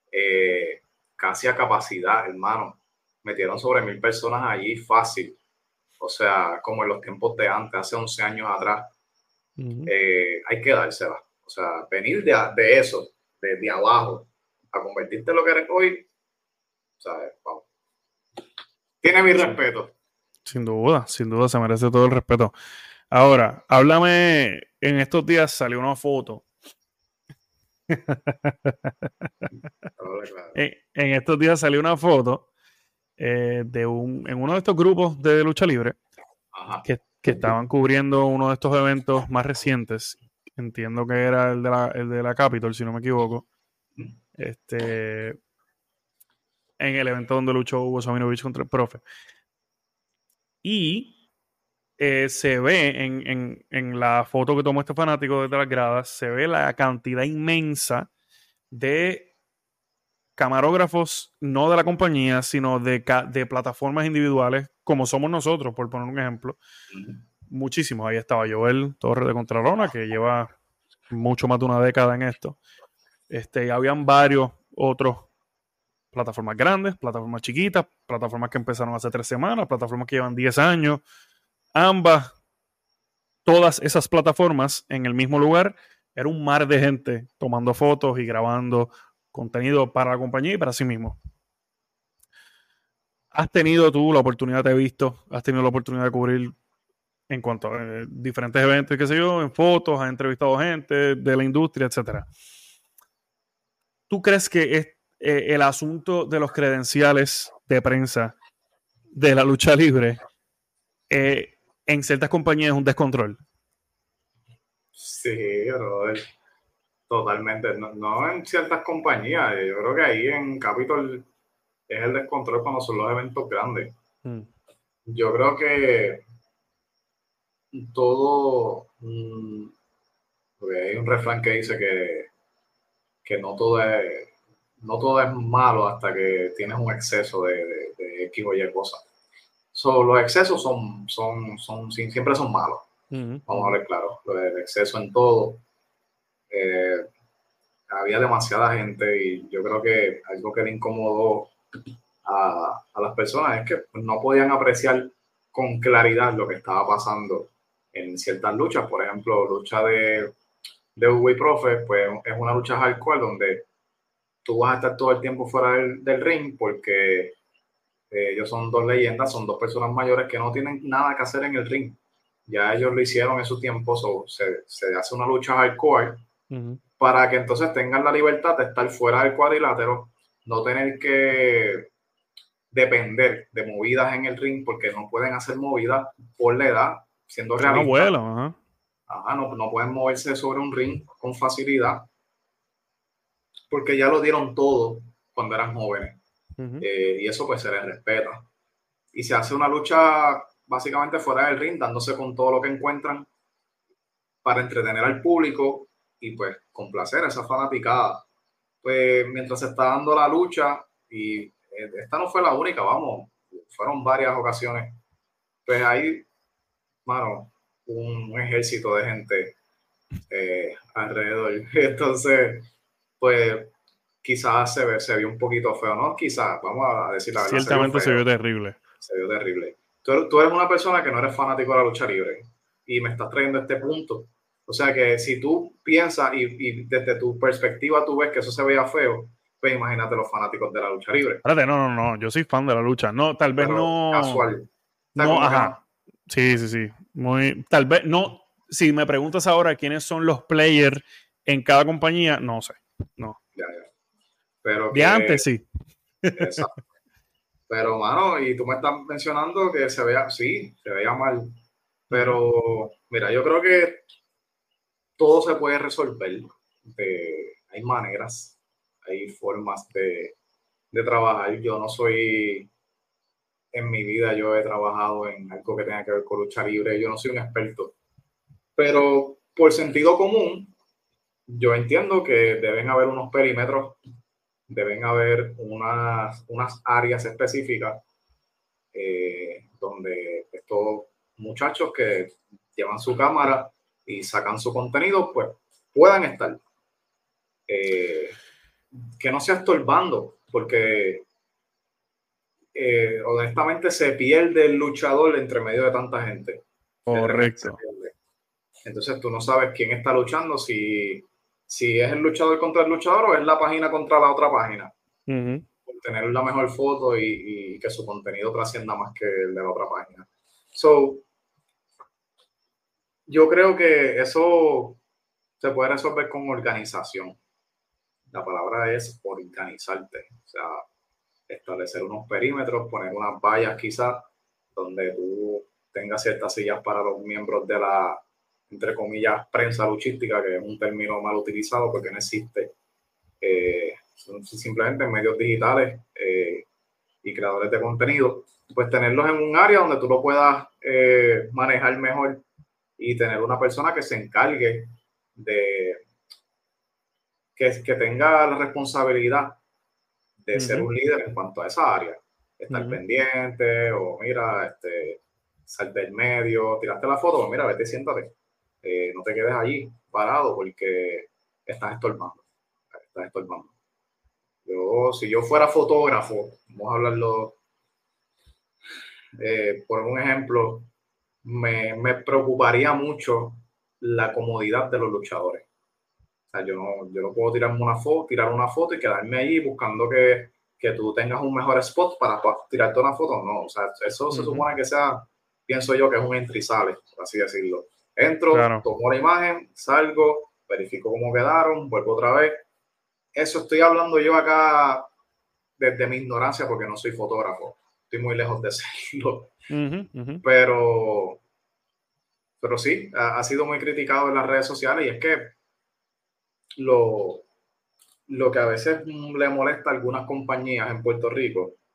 casi a capacidad, hermano. Metieron sobre 1,000 personas allí fácil. O sea, como en los tiempos de antes, hace 11 años atrás, Ujú. hay que dársela. O sea, venir de eso, de abajo, a convertirte en lo que eres hoy, ¿sabes? Vamos. Tiene mi Sí. respeto. Sin duda se merece todo el respeto. Ahora, háblame, en estos días salió una foto. Claro. En estos días salió una foto en uno de estos grupos de lucha libre Ajá. que estaban cubriendo uno de estos eventos más recientes. Entiendo que era el de la Capitol, si no me equivoco. En el evento donde luchó Hugo Sabinovich contra el profe. Y se ve en la foto que tomó este fanático desde las gradas, se ve la cantidad inmensa de camarógrafos, no de la compañía, sino de plataformas individuales, como somos nosotros, por poner un ejemplo. Muchísimos. Ahí estaba Joel Torres de Contralona, que lleva mucho más de una década en esto. Habían varios otros plataformas grandes, plataformas chiquitas, plataformas que empezaron hace 3 semanas, plataformas que llevan 10 años. Ambas, todas esas plataformas en el mismo lugar, era un mar de gente tomando fotos y grabando contenido para la compañía y para sí mismo. ¿Has tenido tú la oportunidad, te he visto, has tenido la oportunidad de cubrir en cuanto a diferentes eventos, qué sé yo, en fotos, has entrevistado gente de la industria, etcétera? ¿Tú crees que el asunto de los credenciales de prensa de la lucha libre en ciertas compañías es un descontrol? Sí, brother. Totalmente. No, no en ciertas compañías. Yo creo que ahí en Capitol es el descontrol cuando son los eventos grandes. Mm. Yo creo que todo, porque hay un refrán que dice que no todo es malo hasta que tienes un exceso de X o Y cosas. Los excesos siempre son malos. Vamos a hablar claro. El exceso en todo. Había demasiada gente y yo creo que algo que le incomodó a las personas es que no podían apreciar con claridad lo que estaba pasando en ciertas luchas. Por ejemplo, lucha de Hugo y Profe, pues es una lucha hardcore donde tú vas a estar todo el tiempo fuera del ring porque ellos son dos leyendas, son dos personas mayores que no tienen nada que hacer en el ring. Ya ellos lo hicieron en su tiempo, se hace una lucha hardcore para que entonces tengan la libertad de estar fuera del cuadrilátero, no tener que depender de movidas en el ring porque no pueden hacer movidas por la edad, siendo realistas. Abuelo, no pueden moverse sobre un ring con facilidad porque ya lo dieron todo cuando eran jóvenes. Y eso pues se les respeta. Y se hace una lucha básicamente fuera del ring, dándose con todo lo que encuentran para entretener al público y pues complacer a esa fanaticada. Pues mientras se está dando la lucha, y esta no fue la única, vamos, fueron varias ocasiones, pues hay, mano, un ejército de gente alrededor. Entonces, pues quizás se vio un poquito feo, ¿no? Quizás, vamos a decir la verdad. Ciertamente se vio terrible. Se vio terrible. Tú eres una persona que no eres fanático de la lucha libre y me estás trayendo este punto. O sea que si tú piensas y desde tu perspectiva tú ves que eso se veía feo, pues imagínate los fanáticos de la lucha libre. Espérate, no, yo soy fan de la lucha. No, tal vez Pero no. Casual. No, ajá. Sí. Tal vez no. Si me preguntas ahora quiénes son los players en cada compañía, no sé. No. Ya. Pero de antes sí. Exacto. Pero, mano, y tú me estás mencionando que se veía mal. Pero, mira, yo creo que todo se puede resolver. Hay maneras, hay formas de trabajar. Yo no soy, en mi vida yo he trabajado en algo que tenga que ver con lucha libre. Yo no soy un experto. Pero por sentido común, yo entiendo que deben haber unos perímetros, deben haber unas áreas específicas donde estos muchachos que llevan su cámara y sacan su contenido, pues puedan estar. Que no sea estorbando, porque honestamente se pierde el luchador entre medio de tanta gente. Correcto. Entonces tú no sabes quién está luchando, si es el luchador contra el luchador o es la página contra la otra página. Por tener la mejor foto y que su contenido trascienda más que el de la otra página. Yo creo que eso se puede resolver con organización. La palabra es organizarte. O sea, establecer unos perímetros, poner unas vallas quizás, donde tú tengas ciertas sillas para los miembros de la, entre comillas, prensa luchística, que es un término mal utilizado porque no existe. Son simplemente medios digitales y creadores de contenido, pues tenerlos en un área donde tú lo puedas manejar mejor y tener una persona que se encargue de que tenga la responsabilidad de ser un líder en cuanto a esa área, estar pendiente o mira, sal del medio, tiraste la foto, mira, vete, siéntate, no te quedes allí parado porque estás estorbando. Si yo fuera fotógrafo, vamos a hablarlo por un ejemplo, me preocuparía mucho la comodidad de los luchadores. O sea, yo no puedo tirar una foto y quedarme ahí buscando que tú tengas un mejor spot para tirarte una foto. No, o sea, eso se supone que sea, pienso yo, que es un entra y sale, por así decirlo. Entro, claro, tomo la imagen, salgo, verifico cómo quedaron, vuelvo otra vez. Eso estoy hablando yo acá desde mi ignorancia porque no soy fotógrafo. Estoy muy lejos de serlo. Pero sí, ha sido muy criticado en las redes sociales y es que lo que a veces le molesta a algunas compañías en Puerto Rico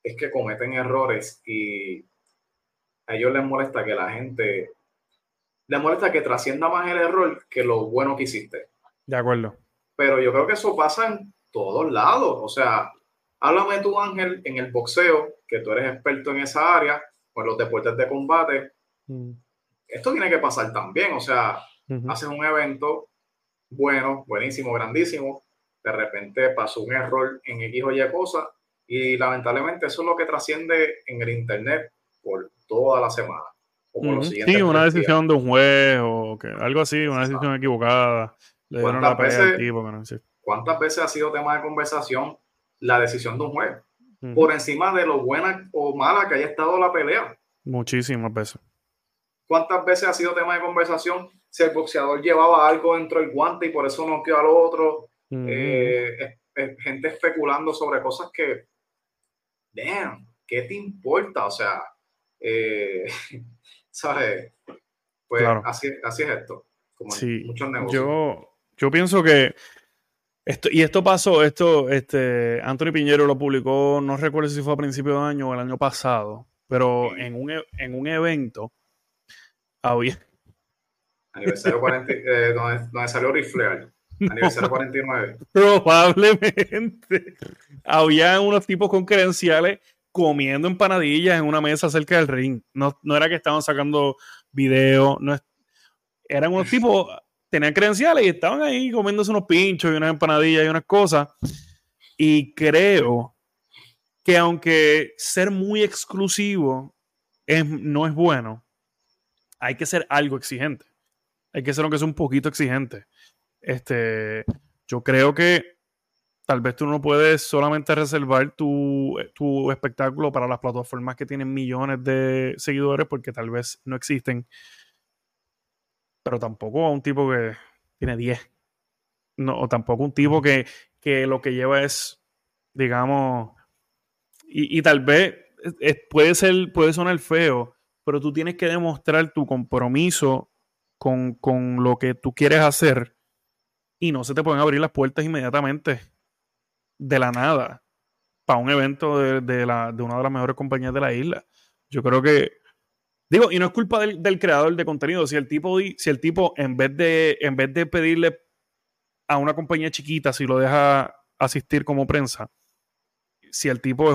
es que cometen errores y a ellos les molesta que la gente, les molesta que trascienda más el error que lo bueno que hiciste. De acuerdo. Pero yo creo que eso pasa en todos lados. O sea, háblame tú, Ángel, en el boxeo, que tú eres experto en esa área, o en los deportes de combate. Esto tiene que pasar también. O sea, haces un evento bueno, buenísimo, grandísimo. De repente pasó un error en X o Y cosa y lamentablemente eso es lo que trasciende en el internet por toda la semana. O por los siguientes Sí, una 3 días. decisión de un juez o que, algo así, una decisión equivocada. Le dieron la pelea al tipo. Que no sé. ¿Cuántas veces ha sido tema de conversación la decisión de un juez? Por encima de lo buena o mala que haya estado la pelea. Muchísimas veces. ¿Cuántas veces ha sido tema de conversación si el boxeador llevaba algo dentro del guante y por eso noqueó al otro? Gente especulando sobre cosas que, damn, ¿qué te importa? O sea, ¿sabes? Pues claro. así es esto, como sí, en muchos negocios. Yo pienso que esto pasó, Anthony Piñero lo publicó, no recuerdo si fue a principio de año o el año pasado, pero en un evento había... Aniversario 40, donde salió Riflear. Aniversario 49. Probablemente. Había unos tipos con credenciales comiendo empanadillas en una mesa cerca del ring. No era que estaban sacando video, eran unos tipos, tenían credenciales y estaban ahí comiéndose unos pinchos y unas empanadillas y unas cosas. Y creo que aunque ser muy exclusivo no es bueno, hay que ser algo exigente. Hay que ser aunque sea un poquito exigente. Yo creo que tal vez tú no puedes solamente reservar tu espectáculo para las plataformas que tienen millones de seguidores porque tal vez no existen, pero tampoco a un tipo que tiene 10. No, o tampoco un tipo que lo que lleva es, digamos, y tal vez puede sonar feo, pero tú tienes que demostrar tu compromiso con lo que tú quieres hacer y no se te pueden abrir las puertas inmediatamente de la nada para un evento de una de las mejores compañías de la isla. Yo creo que, digo, y no es culpa del creador de contenido, si el tipo en vez de pedirle a una compañía chiquita si lo deja asistir como prensa, si el tipo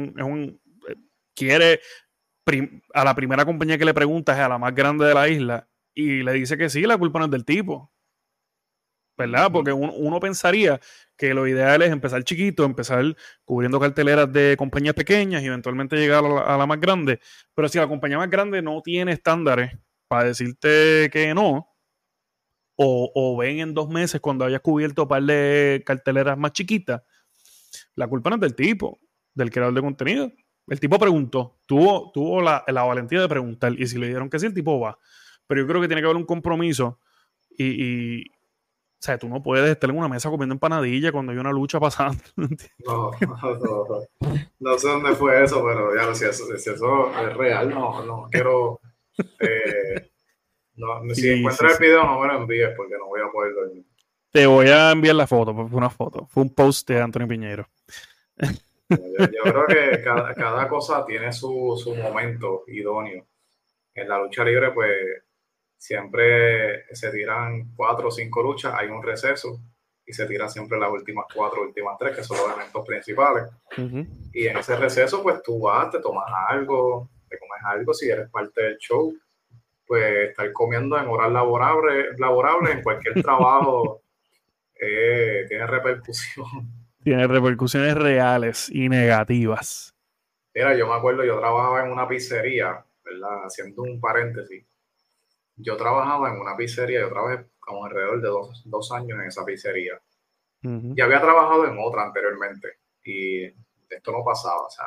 quiere a la primera compañía que le pregunta es a la más grande de la isla y le dice que sí, la culpa no es del tipo, ¿verdad? Porque uno pensaría que lo ideal es empezar chiquito, empezar cubriendo carteleras de compañías pequeñas y eventualmente llegar a la más grande. Pero si la compañía más grande no tiene estándares para decirte que no, o ven en 2 meses cuando hayas cubierto un par de carteleras más chiquitas, la culpa no es del tipo, del creador de contenido. El tipo preguntó, tuvo la valentía de preguntar y si le dieron que sí, el tipo va. Pero yo creo que tiene que haber un compromiso y o sea, tú no puedes estar en una mesa comiendo empanadilla cuando hay una lucha pasando. No sé dónde fue eso, pero ya si eso es real, no quiero. Si encuentras el video, no me lo envíes porque no voy a poder dormir. Te voy a enviar la foto, fue una foto. Fue un post de Anthony Piñero. Yo creo que cada cosa tiene su momento idóneo. En la lucha libre, pues siempre se tiran 4 o 5 luchas, hay un receso y se tiran siempre las últimas 4, últimas 3, que son los eventos principales. Y en ese receso, pues tú vas, te tomas algo, te comes algo si eres parte del show. Pues estar comiendo en horas laborables en cualquier trabajo tiene repercusión. Tiene repercusiones reales y negativas. Mira, yo me acuerdo, yo trabajaba en una pizzería, ¿verdad? Haciendo un paréntesis. Yo trabajaba en una pizzería, yo trabajé como alrededor de 2 años en esa pizzería. Y había trabajado en otra anteriormente. Y esto no pasaba, o sea.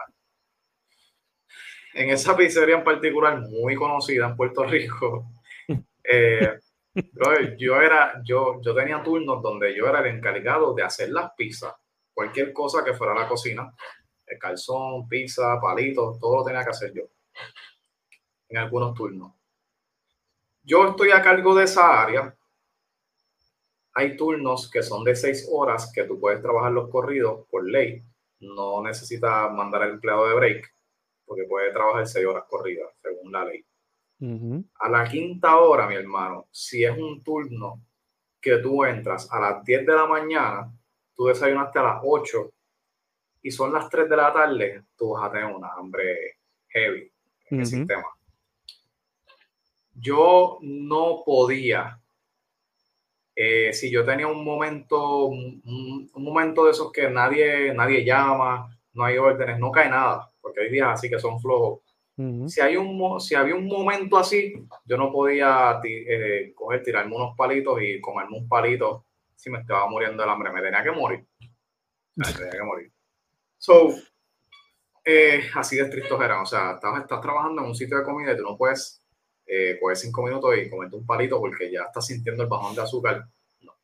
En esa pizzería en particular, muy conocida en Puerto Rico, yo tenía turnos donde yo era el encargado de hacer las pizzas. Cualquier cosa que fuera a la cocina, el calzón, pizza, palitos, todo lo tenía que hacer yo en algunos turnos. Yo estoy a cargo de esa área. Hay turnos que son de 6 horas que tú puedes trabajar los corridos por ley. no necesita mandar al empleado de break, porque puede trabajar 6 horas corridas, según la ley. Ujú. A la quinta hora, mi hermano, si es un turno que tú entras a las 10 de la mañana, tú desayunaste a las 8 y son las 3 de la tarde, tú vas a tener una hambre heavy en el Ujú. sistema. Yo no podía, si yo tenía un momento de esos que nadie llama, no hay órdenes, no cae nada, porque hay días así que son flojos. Ujú. Si había un momento así, yo no podía tirarme unos palitos y comerme un palito si me estaba muriendo del hambre. Me tenía que morir. Me tenía que morir. So, así de estrictos eran. O sea, estás trabajando en un sitio de comida y tú no puedes coger 5 minutos y comerte un palito porque ya estás sintiendo el bajón de azúcar. No.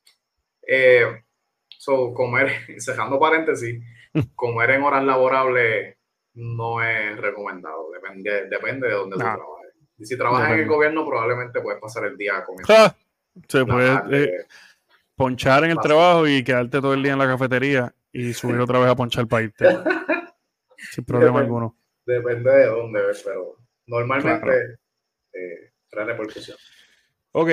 Comer, cerrando paréntesis, comer en horas laborables no es recomendado. Depende de dónde tú Ah, trabajes. Y si trabajas en el depende. gobierno, probablemente puedes pasar el día comiendo ¡Ja! Se la puede tarde. ponchar en el Fácil. trabajo y quedarte todo el día en la cafetería y subir otra vez a ponchar para irte. Sin problema alguno. Depende de dónde ves, pero normalmente Claro. trae repercusión. Ok,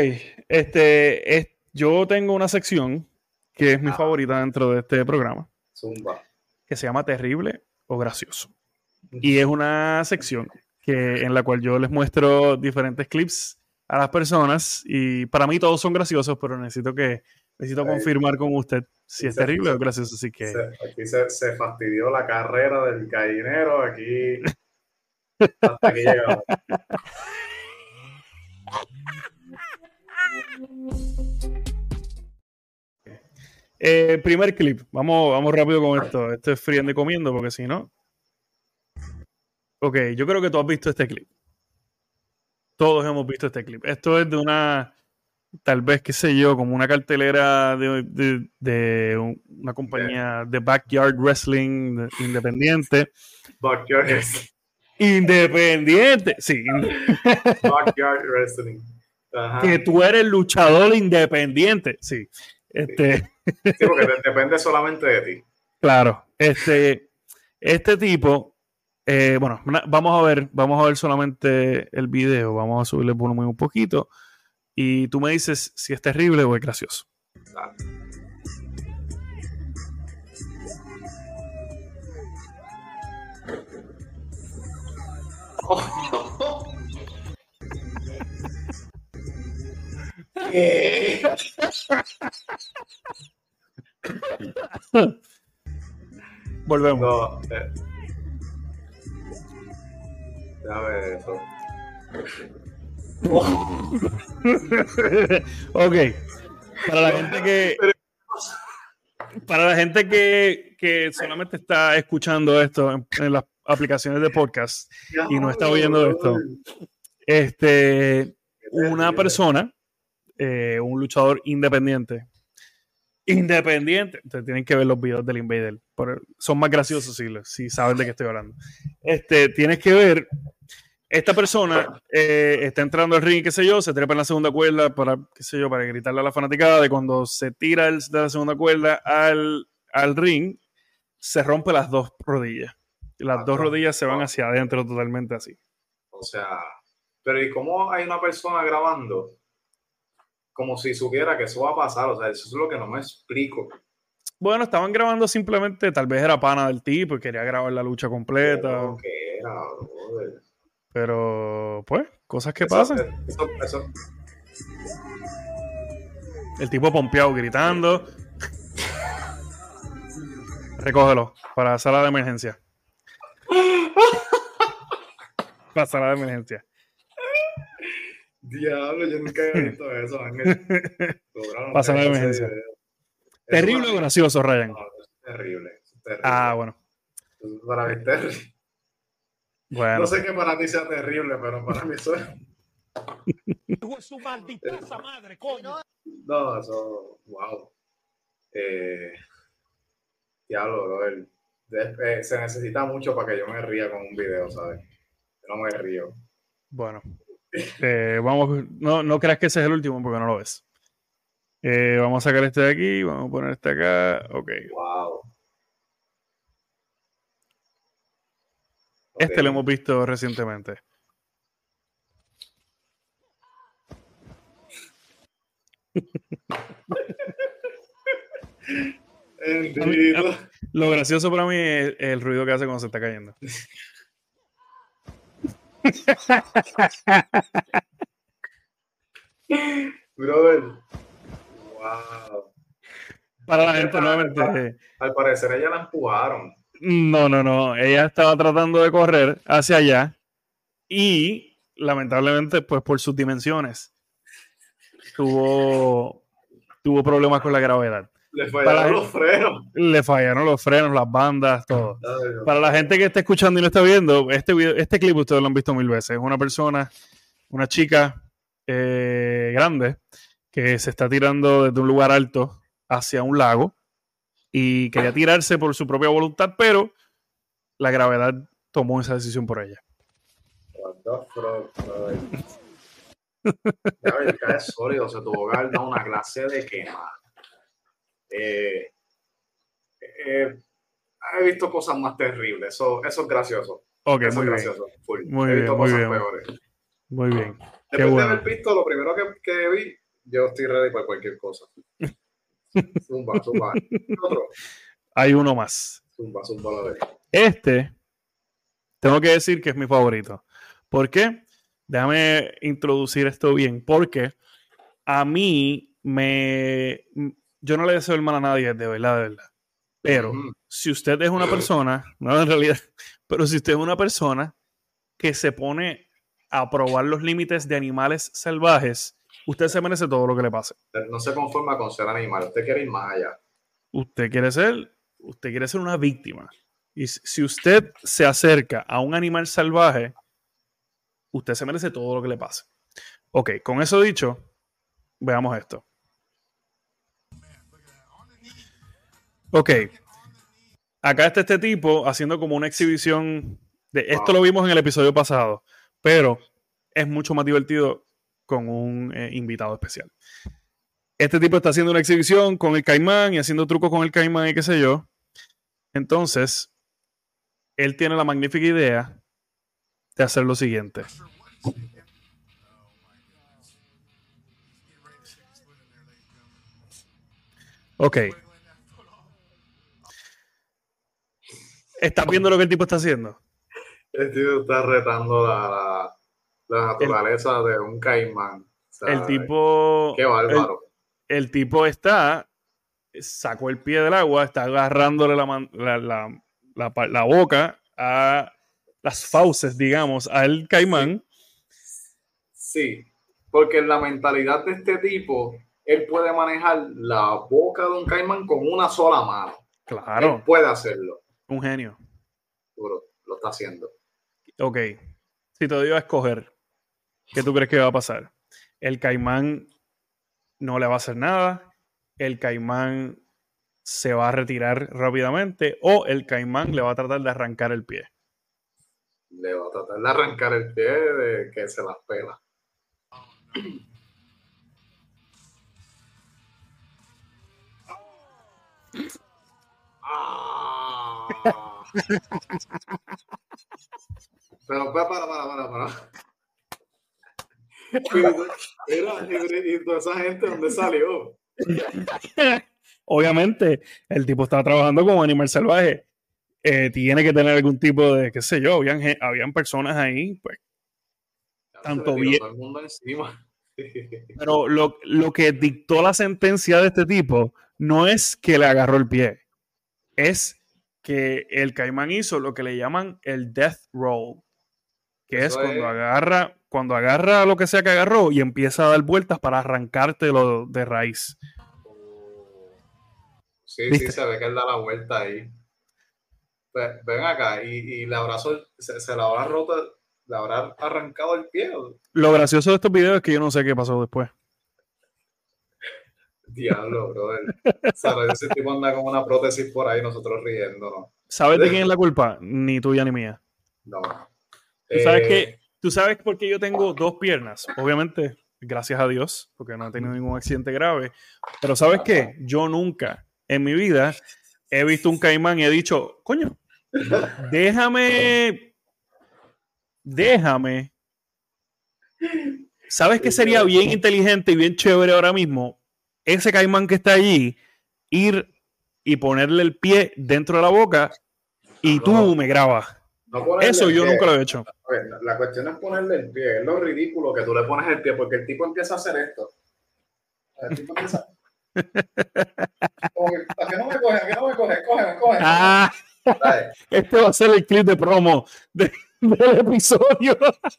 yo tengo una sección que es mi favorita dentro de este programa, Zumba. que se llama Terrible o Gracioso. Y es una sección en la cual yo les muestro diferentes clips a las personas y para mí todos son graciosos, pero necesito confirmar con usted si es terrible o gracioso. Así que Aquí se fastidió la carrera del gallinero. Aquí hasta aquí llegamos. Primer clip, vamos rápido con esto. Esto es friendo y comiendo, porque si no. Ok, yo creo que tú has visto este clip. Todos hemos visto este clip. Esto es de una, tal vez, qué sé yo, como una cartelera de una compañía de backyard wrestling independiente. Backyard Wrestling. Independiente, sí. Backyard Wrestling. Ajá. Que tú eres luchador independiente, sí. Sí, porque depende solamente de ti. Claro, este tipo, bueno, vamos a ver solamente el video, vamos a subirle el volumen un poquito y tú me dices si es terrible o es gracioso. Dale. ¿Qué? Volvemos. No, déjame ver eso. Ok, para la gente que solamente está escuchando esto en las aplicaciones de podcast y no está oyendo esto, una persona, un luchador independiente, ustedes tienen que ver los videos del Invader, son más graciosos si saben de qué estoy hablando. Tienes que ver, esta persona está entrando al ring, qué sé yo, se trepa en la segunda cuerda para gritarle a la fanaticada de cuando se tira de la segunda cuerda al ring, se rompe las dos rodillas. Las dos rodillas se van hacia adentro totalmente así. O sea, pero ¿y cómo hay una persona grabando como si supiera que eso va a pasar? O sea, eso es lo que no me explico. Bueno, estaban grabando simplemente, tal vez era pana del tipo y quería grabar la lucha completa. ¿Qué era, brother? Pero, pues, cosas que pasan. Eso. El tipo pompeado gritando. Recógelo para sala de emergencia. Para sala de emergencia. Diablo, yo nunca había visto eso, Ángel. Para sala de emergencia. ¿Terrible o gracioso, Ryan? No, es terrible. Ah, bueno. Para mí es terrible. Bueno. No sé que para ti sea terrible, pero para mí eso es... su maldita madre, coño. No, eso... Wow. Diablo, brother. Se necesita mucho para que yo me ría con un video, ¿sabes? Yo no me río. Bueno. Vamos, no creas que ese es el último porque no lo ves. Vamos a sacar este de aquí, vamos a poner este acá. Ok. Wow. Este lo hemos visto recientemente. Bendito. Lo gracioso para mí es el ruido que hace cuando se está cayendo. Brother. Wow. Para la gente, nuevamente. Al parecer ella la empujaron. No. Ella estaba tratando de correr hacia allá y, lamentablemente, pues por sus dimensiones, tuvo problemas con la gravedad. Le fallaron los frenos. Le fallaron los frenos, las bandas, todo. Ay, Dios. Para la gente que está escuchando y no está viendo, este clip ustedes lo han visto 1000 veces. Es una persona, una chica grande que se está tirando desde un lugar alto hacia un lago y quería tirarse por su propia voluntad, pero la gravedad tomó esa decisión por ella. What the fuck, brother. Ya ves, cae sólido, se tuvo que haber dado una clase de quema. He visto cosas más terribles. Eso es gracioso. Ok, Eso muy es bien. gracioso. Full. Muy He bien, visto muy cosas bien. peores. Muy bien. Qué Después de bueno. haber visto lo primero que vi, yo estoy ready para cualquier cosa. Zumba. Otro. Hay uno más. Zumba, la vez. Tengo que decir que es mi favorito. ¿Por qué? Déjame introducir esto bien. Porque a mí yo no le deseo el mal a nadie, de verdad. Pero si usted es una persona, no en realidad, pero si usted es una persona que se pone a probar los límites de animales salvajes, usted se merece todo lo que le pase. No se conforma con ser animal. Usted quiere ir más allá. Usted quiere ser una víctima. Y si usted se acerca a un animal salvaje, usted se merece todo lo que le pase. Ok, con eso dicho, veamos esto. Ok, acá está este tipo haciendo como una exhibición de esto. Lo vimos en el episodio pasado, pero es mucho más divertido con un invitado especial. Este tipo está haciendo una exhibición con el caimán y haciendo trucos con el caimán y qué sé yo. Entonces, él tiene la magnífica idea de hacer lo siguiente. Ok. ¿Estás viendo lo que el tipo está haciendo? El tío está retando la naturaleza de un caimán. O sea, El tipo... Qué bárbaro. El tipo sacó el pie del agua, está agarrándole la boca a las fauces, digamos, al caimán. Sí, porque en la mentalidad de este tipo, él puede manejar la boca de un caimán con una sola mano. Claro. Él puede hacerlo. Un genio. Seguro, lo está haciendo. Ok. Si te doy a escoger, ¿qué tú crees que va a pasar? El caimán no le va a hacer nada. El caimán se va a retirar rápidamente o el caimán le va a tratar de arrancar el pie. Le va a tratar de arrancar el pie de que se las pela. Pero para. Y toda esa gente, ¿dónde salió? Obviamente, el tipo estaba trabajando como animal salvaje. Tiene que tener algún tipo de, qué sé yo, habían personas ahí, pues, tanto bien. Todo el mundo encima. Pero lo que dictó la sentencia de este tipo no es que le agarró el pie, es que el caimán hizo lo que le llaman el death roll, que es cuando agarra lo que sea que agarró y empieza a dar vueltas para arrancártelo de raíz. Sí, ¿Viste? se ve que él da la vuelta ahí. Pues, ven acá, y le habrá se la habrá roto, le habrá arrancado el pie. Lo gracioso de estos videos es que yo no sé qué pasó después. Diablo, brother. Ese tipo anda con una prótesis por ahí, nosotros riéndonos. ¿Sabes de quién es la culpa? Ni tuya ni mía. No. ¿Tú sabes por qué yo tengo 2 piernas? Obviamente, gracias a Dios, porque no he tenido ningún accidente grave. Pero ¿sabes qué? Yo nunca en mi vida he visto un caimán y he dicho, coño, déjame déjame. ¿Sabes qué sería bien inteligente y bien chévere ahora mismo? Ese caimán que está allí, ir y ponerle el pie dentro de la boca y tú me grabas. No ponerle Eso el yo pie. nunca lo he hecho. Oye, la cuestión es ponerle el pie. Es lo ridículo que tú le pones el pie, porque el tipo empieza a hacer esto. El tipo empieza... ¿A que no me coge? ¿A que no me coge? Cógeme. Ah, este va a ser el clip de promo del episodio.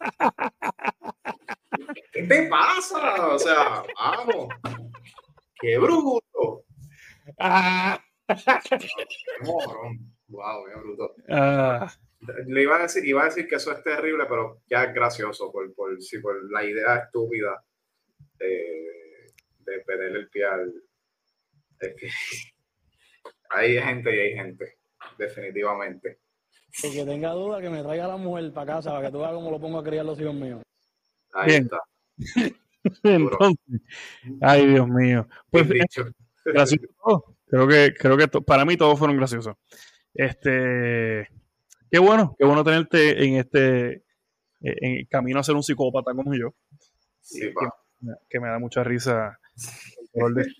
¿Qué te pasa? O sea, vamos. ¡Qué bruto! Ah. ¡Qué morón! ¡Wow, qué bruto! Ah. Le iba a decir que eso es terrible, pero ya es gracioso por la idea estúpida de perderle el pie al... Es que hay gente y hay gente, definitivamente. El que tenga duda, que me traiga a la mujer para casa, para que tú veas cómo lo pongo a criar los hijos míos. Ahí Bien. está. Entonces, ay Dios mío. Pues Bien dicho. gracioso todo. Creo que para mí todos fueron graciosos. Qué bueno tenerte en en el camino a ser un psicópata como yo. Sí, Que me da mucha risa el color de...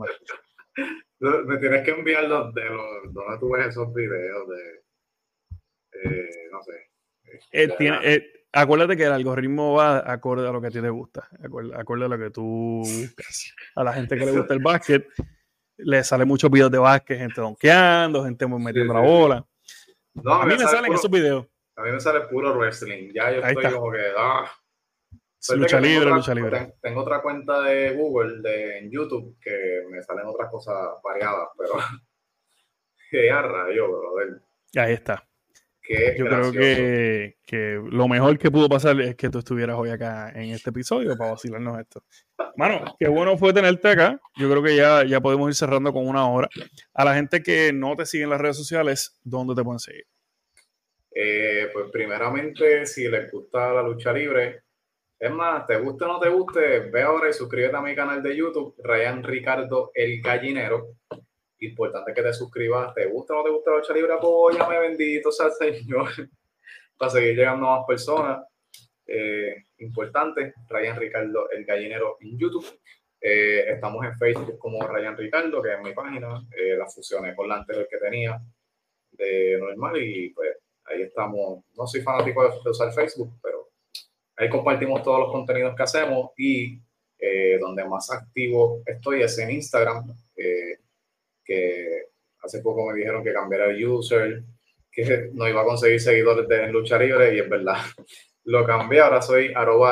Me tienes que enviar donde tú ves esos videos no sé. Acuérdate que el algoritmo va acorde a lo que a ti te gusta, acorde a lo que tú buscas. A la gente que le gusta el básquet, le salen muchos videos de básquet, gente donkeando, gente metiendo la bola. No, a mí me salen esos videos. A mí me sale puro wrestling. Ya yo Ahí estoy está. como que... Lucha libre. Tengo otra cuenta de Google, en YouTube, que me salen otras cosas variadas, pero... ¡Qué rayo, brother! Ahí está. Yo creo que lo mejor que pudo pasar es que tú estuvieras hoy acá en este episodio para vacilarnos esto. Mano, qué bueno fue tenerte acá. Yo creo que ya podemos ir cerrando con 1 hora. A la gente que no te sigue en las redes sociales, ¿dónde te pueden seguir? Pues primeramente, si les gusta la lucha libre, es más, te guste o no te guste, ve ahora y suscríbete a mi canal de YouTube, Ryan Ricardo El Gallinero. Importante que te suscribas. ¿Te gusta o no te gusta la lucha libre? Apóyame, bendito sea el Señor, para seguir llegando a más personas. Importante, Ryan Ricardo El Gallinero en YouTube. Estamos en Facebook como Ryan Ricardo, que es mi página. La fusioné con la anterior que tenía de normal y pues ahí estamos. No soy fanático de usar Facebook, pero ahí compartimos todos los contenidos que hacemos y donde más activo estoy es en Instagram. Que hace poco me dijeron que cambiara el user, que no iba a conseguir seguidores en lucha libre y es verdad. Lo cambié, ahora soy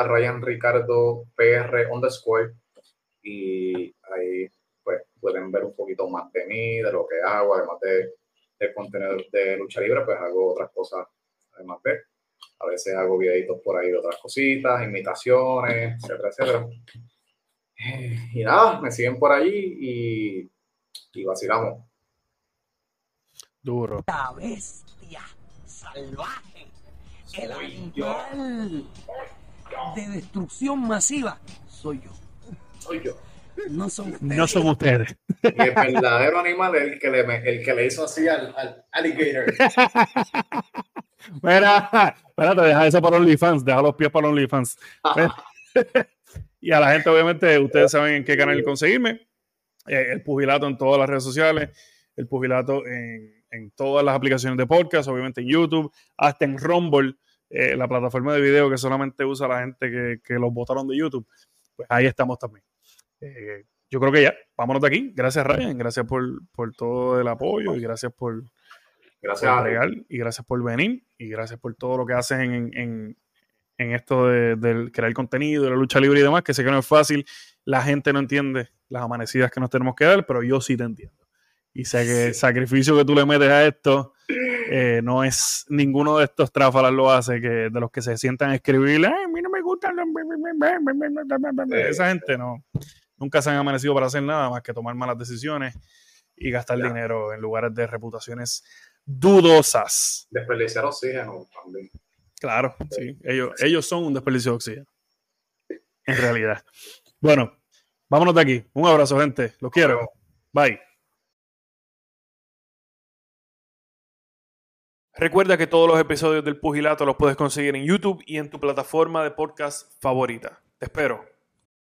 @RyanRicardoPR_ y ahí pues pueden ver un poquito más de mí, de lo que hago, además de contenido de lucha libre, pues hago otras cosas además a veces hago videitos por ahí de otras cositas, imitaciones, etcétera. Y nada, me siguen por allí y vacilamos. Duro. La bestia salvaje, el animal de destrucción masiva, soy yo. No son ustedes. No son ustedes. Y el verdadero animal es el que le hizo así al alligator. Mira, espérate, deja eso para OnlyFans, deja los pies para OnlyFans. Y a la gente, obviamente, ustedes saben en qué canal conseguirme. El Pugilato en todas las redes sociales, el Pugilato en todas las aplicaciones de podcast, obviamente en YouTube, hasta en Rumble, la plataforma de video que solamente usa la gente que los botaron de YouTube. Pues ahí estamos también. Yo creo que ya, vámonos de aquí. Gracias, Ryan, gracias por todo el apoyo y gracias por regar y gracias por venir y gracias por todo lo que haces en esto de crear contenido, de la lucha libre y demás, que sé que no es fácil. La gente no entiende las amanecidas que nos tenemos que dar, pero yo sí te entiendo. Y sé que el sacrificio que tú le metes a esto no es ninguno de estos tráfalas lo hace, que de los que se sientan a escribir, ay, a mí no me gustan esa gente nunca se han amanecido para hacer nada más que tomar malas decisiones y gastar dinero en lugares de reputaciones dudosas. Desperdiciar oxígeno también. Claro, sí. Ellos son un desperdicio de oxígeno. En realidad. Bueno, vámonos de aquí. Un abrazo, gente. Los quiero. Bye. Recuerda que todos los episodios del Pugilato los puedes conseguir en YouTube y en tu plataforma de podcast favorita. Te espero.